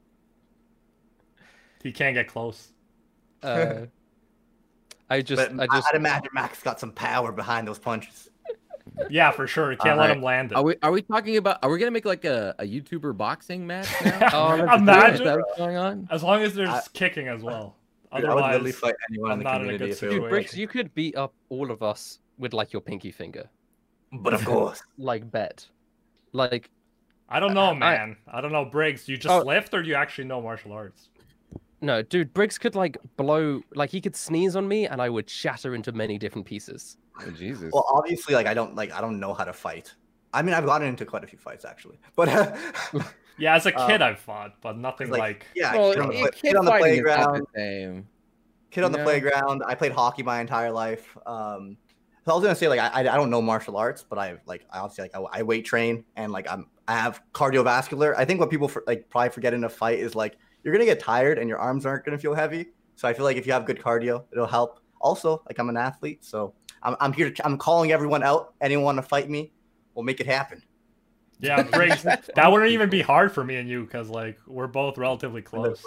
He can't get close. Uh, I just but I just I'd imagine Max got some power behind those punches. Yeah, for sure. You can't let Alright. him land it. Are we are we talking about? Are we gonna make like a, a YouTuber boxing match now? Oh, let's do it. Is Imagine that what's going on? as long as there's I- kicking as well. Dude, I would literally Otherwise, fight anyone I'm in the not in a community good if it was- situation. Dude, Briggs, you could beat up all of us with like your pinky finger, But of course, like bet, like I don't know, I- man. I, don't know, Briggs. Do you just Oh. lift or do you actually know martial arts? no, dude, Briggs could like blow, like he could sneeze on me and I would shatter into many different pieces. Oh, Jesus. well, obviously, like I don't like I don't know how to fight. I mean, I've gotten into quite a few fights actually, but uh, Yeah, as a Uh, kid I've fought, but nothing like, like. yeah, well, kid on the, it- play- kid kid on the fighting is not playground. the same. Kid on the No. playground. I played hockey my entire life. Um, so I was gonna say like I, I I don't know martial arts, but I like I obviously like I, I weight train and like I'm I have cardiovascular. I think what people for, like probably forget in a fight is like you're gonna get tired and your arms aren't gonna feel heavy. So I feel like if you have good cardio, it'll help. Also, like I'm an athlete, so I'm I'm here. To, I'm calling everyone out. Anyone want to fight me? We'll make it happen. Yeah, Briggs. That wouldn't even be hard for me and you because like we're both relatively close.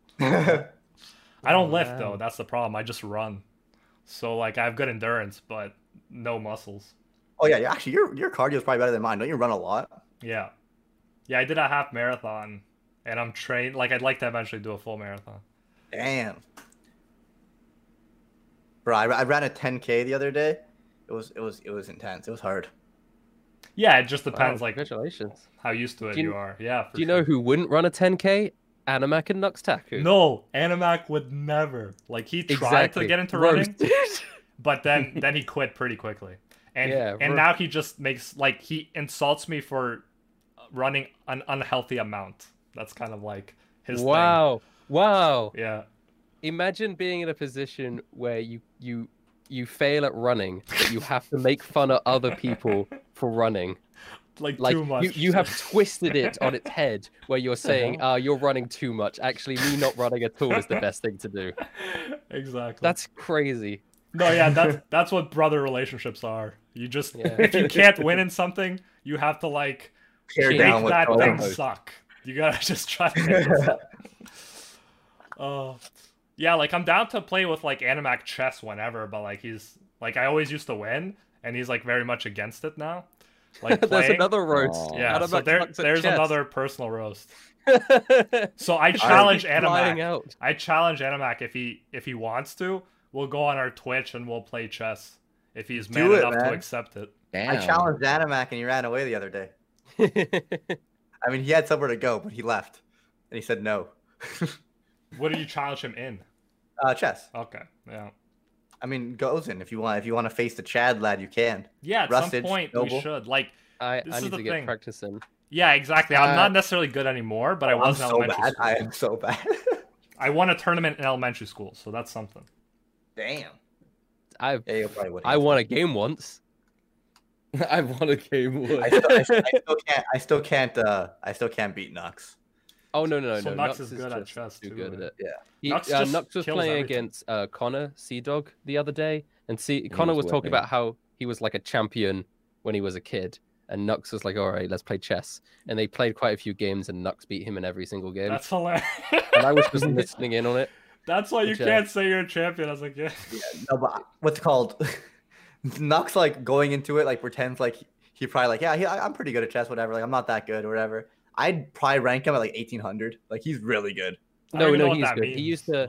I don't lift Wow. though. That's the problem. I just run. So like I have good endurance, but no muscles. Oh yeah, yeah. Actually, your your cardio is probably better than mine. Don't you run a lot? Yeah, yeah. I did a half marathon, and I'm trained. Like I'd like to eventually do a full marathon. Damn. Bro, I, I ran a ten K the other day. It was it was it was intense. It was hard. Yeah, it just depends Wow, like congratulations. how used to it Do you- you, are. Yeah. For Do you sure. know who wouldn't run a ten K? Animac and Nux Taku. No, Animac would never. Like he tried to get into running, but then then he quit pretty quickly. And Yeah, and ro- now he just makes like he insults me for running an unhealthy amount. That's kind of like his Wow. Wow. thing. Yeah. Imagine being in a position where you you you fail at running, but you have to make fun of other people for running. Like, Like too much. you, you have twisted it on its head where you're saying, uh, you're running too much. Actually, me not running at all is the best thing to do. Exactly. That's crazy. No, yeah, that's that's what brother relationships are. You just Yeah. if you can't win in something, you have to like Tear Make make down with that all thing those. suck. You gotta just try to make it suck. Uh, yeah, like I'm down to play with like Animac chess whenever, but like he's like I always used to win, and he's like very much against it now. Like There's playing. another roast. Aw. Yeah, Animac so there, sucks at there's chess. another personal roast. Flying So I challenge out. Animac. I challenge Animac if he if he wants to, we'll go on our Twitch and we'll play chess if he's man Do it, enough to man. accept it. Damn. I challenged Animac and he ran away the other day. I mean, he had somewhere to go, but he left, and he said no. What do you challenge him in? Uh, chess. Okay, yeah, I mean, Gozen. If you want, if you want to face the Chad lad, you can. yeah. At Rustage, some point Noble. we should like. I, This I is need the to get thing. practicing. Yeah, exactly. I'm Uh, not necessarily good anymore, but I I'm was in so elementary bad. school. I am so bad. I won a tournament in elementary school, so that's something. Damn. I've Yeah, you probably would. I won a game once. I won a game. I still, I, still- I still can't. I still can't. Uh, I still can't beat Nux. Oh no no no So no! Nux Nux is good at just chess, too too, good at right? it. Yeah. He, Nux uh, just Nux was kills playing everything. against uh, Connor Sea Dog the other day, and see Connor was was talking whipping. about how he was like a champion when he was a kid, and Nux was like, "All right, let's play chess." And they played quite a few games, and Nux beat him in every single game. That's hilarious. And I was just listening in on it. That's why you Which, uh, can't say you're a champion as a kid. No, but what's it called? Nux like going into it like pretends like he probably like yeah he, I- I'm pretty good at chess whatever like I'm not that good or whatever. I'd probably rank him at like eighteen hundred. Like he's really good. I don't No, even know no, what he's that good. He means, used to. like-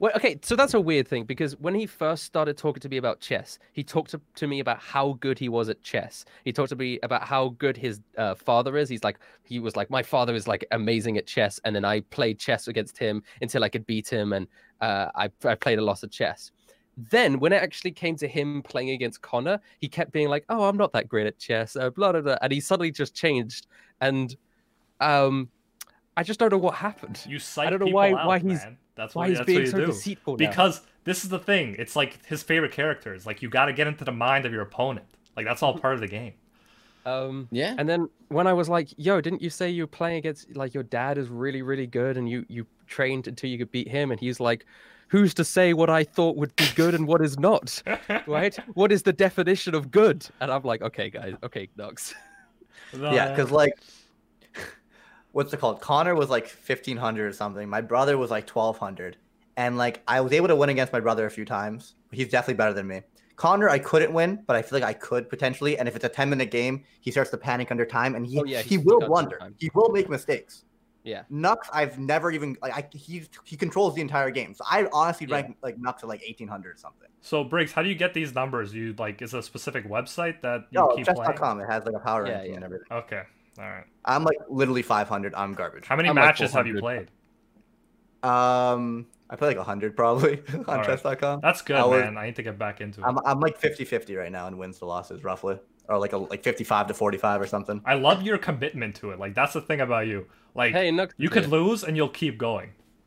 Well, okay, so that's a weird thing because when he first started talking to me about chess, he talked to, to me about how good he was at chess. He talked to me about how good his uh, father is. He's like, he was like, my father is like amazing at chess, and then I played chess against him until I could beat him, and uh, I I played a lot of chess. Then when it actually came to him playing against Connor, he kept being like, "Oh, I'm not that great at chess," uh, blah blah blah, and he suddenly just changed. And um, I just don't know what happened. You psych I don't know people why out, why he's man. That's why what, he's that's being what you so do. deceitful now. Because this is the thing. It's like his favorite characters. Like you got to get into the mind of your opponent. Like that's all part of the game. Um, Yeah. And then when I was like, "Yo, didn't you say you were playing against like your dad is really really good and you you trained until you could beat him?" And he's like, "Who's to say what I thought would be good and what is not? Right? What is the definition of good?" And I'm like, "Okay, guys, okay, Nux." Yeah, because like, what's it called? Connor was like fifteen hundred or something. My brother was like twelve hundred, and like I was able to win against my brother a few times. He's definitely better than me. Connor, I couldn't win, but I feel like I could potentially. And if it's a ten minute game, he starts to panic under time, and he Oh, yeah, he he will does blunder. sometimes. He will make mistakes. Yeah. Nux, I've never even like I he he controls the entire game. So I honestly Yeah. rank like Nux at like eighteen hundred or something. So Briggs, how do you get these numbers? You like is it a specific website that you No, keep chess playing? dot com. It has like a power Yeah, ranking yeah. and everything. Okay, all right. I'm like literally five hundred. I'm garbage. How many I'm like matches have you four hundred. played? Um, I play like one hundred probably on Alright. chess dot com. That's good, I was- man. I need to get back into it. I'm I'm like fifty fifty right now in wins to losses roughly, or like a like fifty-five to forty-five or something. I love your commitment to it. Like that's the thing about you. Like Hey, Nux. you could lose and you'll keep going.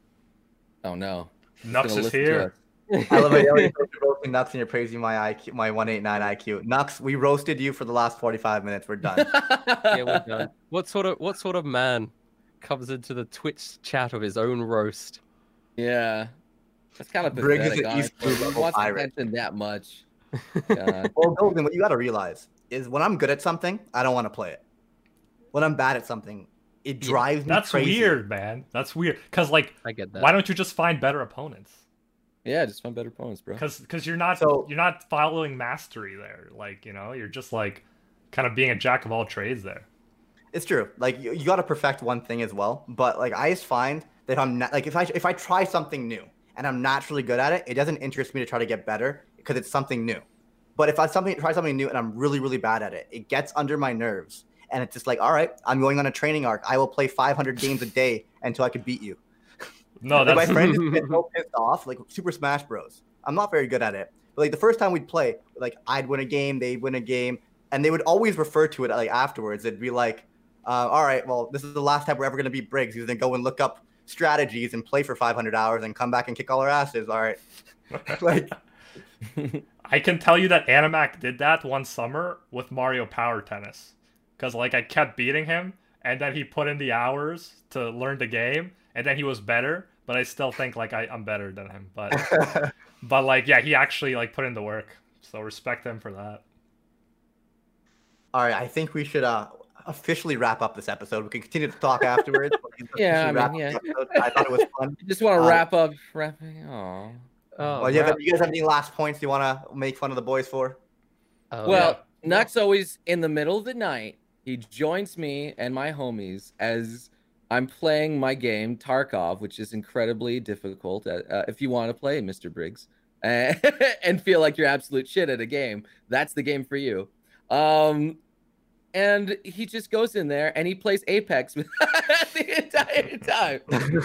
Oh no. Nux Gonna is listen to here. I love it. You're roasting Nux and you're praising my I Q, my one eighty-nine I Q. Nux, we roasted you for the last forty-five minutes. We're done. Yeah, we're done. What sort of what sort of man comes into the Twitch chat of his own roast? Yeah. That's kind of Briggs is pathetic, an East honestly. Blue He level wants pirate. attention that much. God. Well, Golden, what you got to realize is when I'm good at something, I don't want to play it. When I'm bad at something, it Yeah, drives me That's crazy. weird, man. That's weird. Cause like, I get that. why don't you just find better opponents? Yeah, just find better opponents, bro. Cause, cause you're not So- you're not following mastery there. Like you know, you're just like kind of being a jack of all trades there. It's true. Like you, you got to perfect one thing as well. But like I just find that I'm not like if I if I try something new and I'm naturally good at it, it doesn't interest me to try to get better because it's something new. But if I something try something new and I'm really really bad at it, it gets under my nerves, and it's just like, all right, I'm going on a training arc. I will play five hundred games a day until I can beat you. No, Like, my that's friend just gets so pissed off, like Super Smash Bros. I'm not very good at it, but like the first time we'd play, like I'd win a game, they'd win a game, and they would always refer to it like afterwards. It'd be like, uh, all right, well, this is the last time we're ever gonna beat Briggs. He's gonna go and look up strategies and play for five hundred hours and come back and kick all our asses. All right, like I can tell you that Animac did that one summer with Mario Power Tennis. Because, like, I kept beating him, and then he put in the hours to learn the game, and then he was better, but I still think, like, I, I'm better than him. But, but like, yeah, he actually, like, put in the work. So respect him for that. all right. I think we should uh officially wrap up this episode. We can continue to talk afterwards. but we can Yeah, I officially wrap mean, up the episode. I thought it was fun. Just want to Uh, wrap up. Wrapping. Oh. Oh, Well, you, have, wow. you guys have any last points you want to make fun of the boys for? Oh, Well, Nux always in the middle of the night. He joins me and my homies as I'm playing my game Tarkov, which is incredibly difficult. Uh, uh, if you want to play, Mister Briggs, uh, and feel like you're absolute shit at a game, that's the game for you. Um, and he just goes in there and he plays Apex the entire time.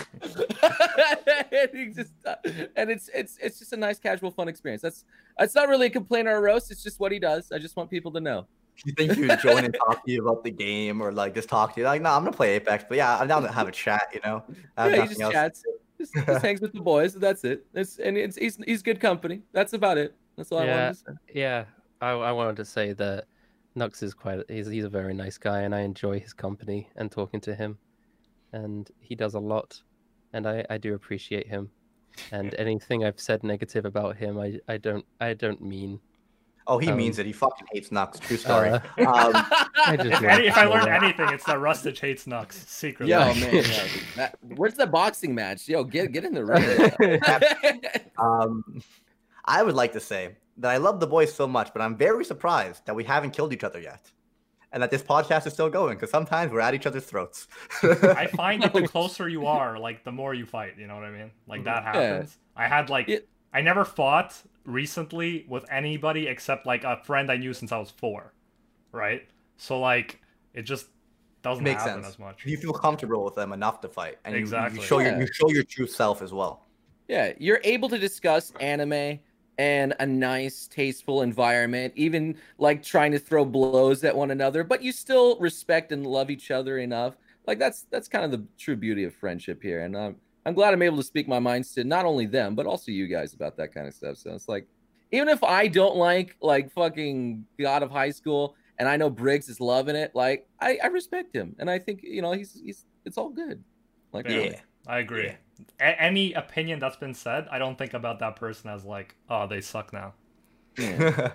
and, he just, uh, and it's it's it's just a nice, casual, fun experience. That's it's not really a complaint or a roast. It's just what he does. I just want people to know. You think he would join and talk to you about the game, or like just talk to you? Like, no, I'm gonna play Apex, but yeah, I'm down to have a chat. You know, I have Yeah, he nothing just else. chats, just, just hangs with the boys. That's it. It's and it's he's he's good company. That's about it. That's all I Yeah. wanted to say. Yeah, I, I wanted to say that Nux is quite he's he's a very nice guy, and I enjoy his company and talking to him, and he does a lot, and I, I do appreciate him, and anything I've said negative about him, I, I don't I don't mean. Oh, he Um, means it. He fucking hates Nux. True story. Uh, um, I just If, wanted any, if I to say learned that. anything, it's that Rustage hates Nux secretly. Yo, man, yo, that, where's the boxing match? Yo, get get in the ring. um, I would like to say that I love the boys so much, but I'm very surprised that we haven't killed each other yet. and that this podcast is still going because sometimes we're at each other's throats. I find that the closer you are, like the more you fight. You know what I mean? Like that happens. Yeah. I had like it, I never fought recently with anybody except like a friend I knew since I was four, right? So like it just doesn't Makes happen sense. as much. You feel comfortable with them enough to fight, and exactly. you, you show yeah. your you show your true self as well. Yeah, you're able to discuss anime and a nice, tasteful environment, even like trying to throw blows at one another, but you still respect and love each other enough. Like that's that's kind of the true beauty of friendship here, and I'm I'm glad I'm able to speak my minds to not only them but also you guys about that kind of stuff. So it's like, even if I don't like like fucking God of High School, and I know Briggs is loving it, like I, I respect him, and I think you know he's he's it's all good. Like yeah, really. I agree. Yeah. A- any opinion that's been said, I don't think about that person as like, oh, they suck now. Yeah.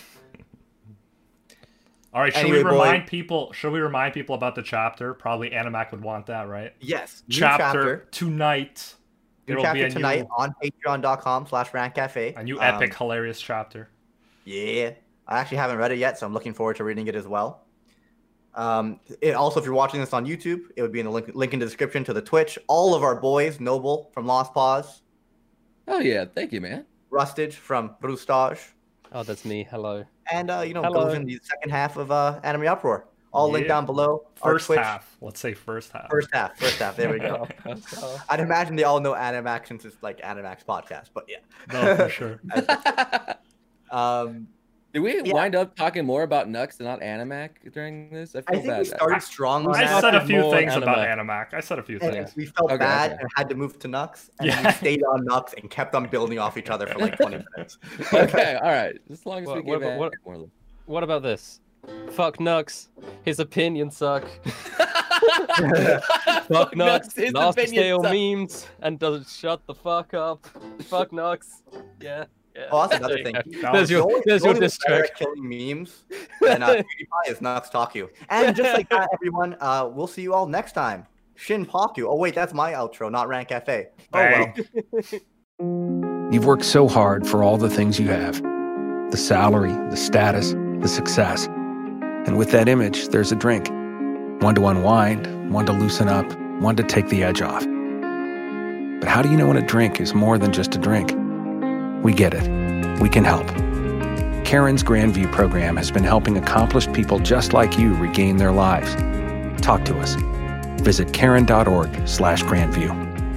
All right, should Anyway, we remind boy. people? Should we remind people about the chapter? Probably Animac would want that, right? Yes. New Chapter, chapter tonight. New It'll chapter be a tonight new, on patreon dot com slash rant cafe. a new Um, epic, hilarious chapter. Yeah, I actually haven't read it yet, so I'm looking forward to reading it as well. Um, it, also, if you're watching this on YouTube, it would be in the link, link in the description to the Twitch. All of our boys, Noble from Lost Paws, Oh yeah, thank you, man. Rustage from Brustage, Oh, that's me. Hello. and uh, you know, Hello. goes in the second half of uh, Anime Uproar. All linked Yeah. down below. Our First Twitch. half. Let's say first half. First half. First half. There we go. I'd imagine they all know Animax since it's like Animax podcast, but yeah. No, for sure. um, Did we Yeah. wind up talking more about Nux and not Animac during this? I I feel think bad. we started strong on I that. said a few more things about Animac. Animac. I said a few and things. we felt Okay, bad okay. and had to move to Nux, and Yeah. we stayed on Nux and kept on building off each other for like twenty minutes. Okay, all right. As long as What- we what give about- what- Animac more love. What about this? Fuck Nux. His opinions suck. Fuck Nux. His Lost opinions stale suck. memes and doesn't shut the fuck up. Fuck Nux. Yeah. Yeah. Oh, that's another There thing. you go. That There's was- your, The only- there's the your only diss one better track. at killing memes than uh, PewDiePie is Nux Talk You. And just like that, everyone, uh, we'll see you all next time. Shin Paku. Oh wait, that's my outro, not Rant Cafe. Oh well. You've worked so hard for all the things you have, the salary, the status, the success. And with that image, there's a drink. One to unwind, one to loosen up, one to take the edge off. But how do you know when a drink is more than just a drink? We get it. We can help. Karen's Grandview program has been helping accomplished people just like you regain their lives. Talk to us. Visit karen.org slash Grandview.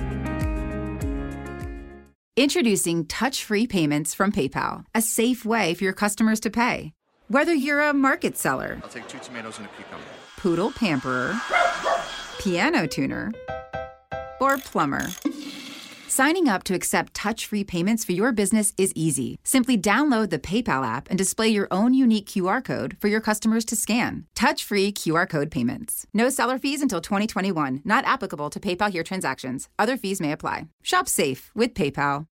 Introducing touch-free payments from PayPal, a safe way for your customers to pay. Whether you're a market seller, I'll take two tomatoes and a cucumber. poodle pamperer, piano tuner, or plumber, signing up to accept touch-free payments for your business is easy. Simply download the PayPal app and display your own unique Q R code for your customers to scan. Touch-free Q R code payments. No seller fees until twenty twenty-one. Not applicable to PayPal Here transactions. Other fees may apply. Shop safe with PayPal.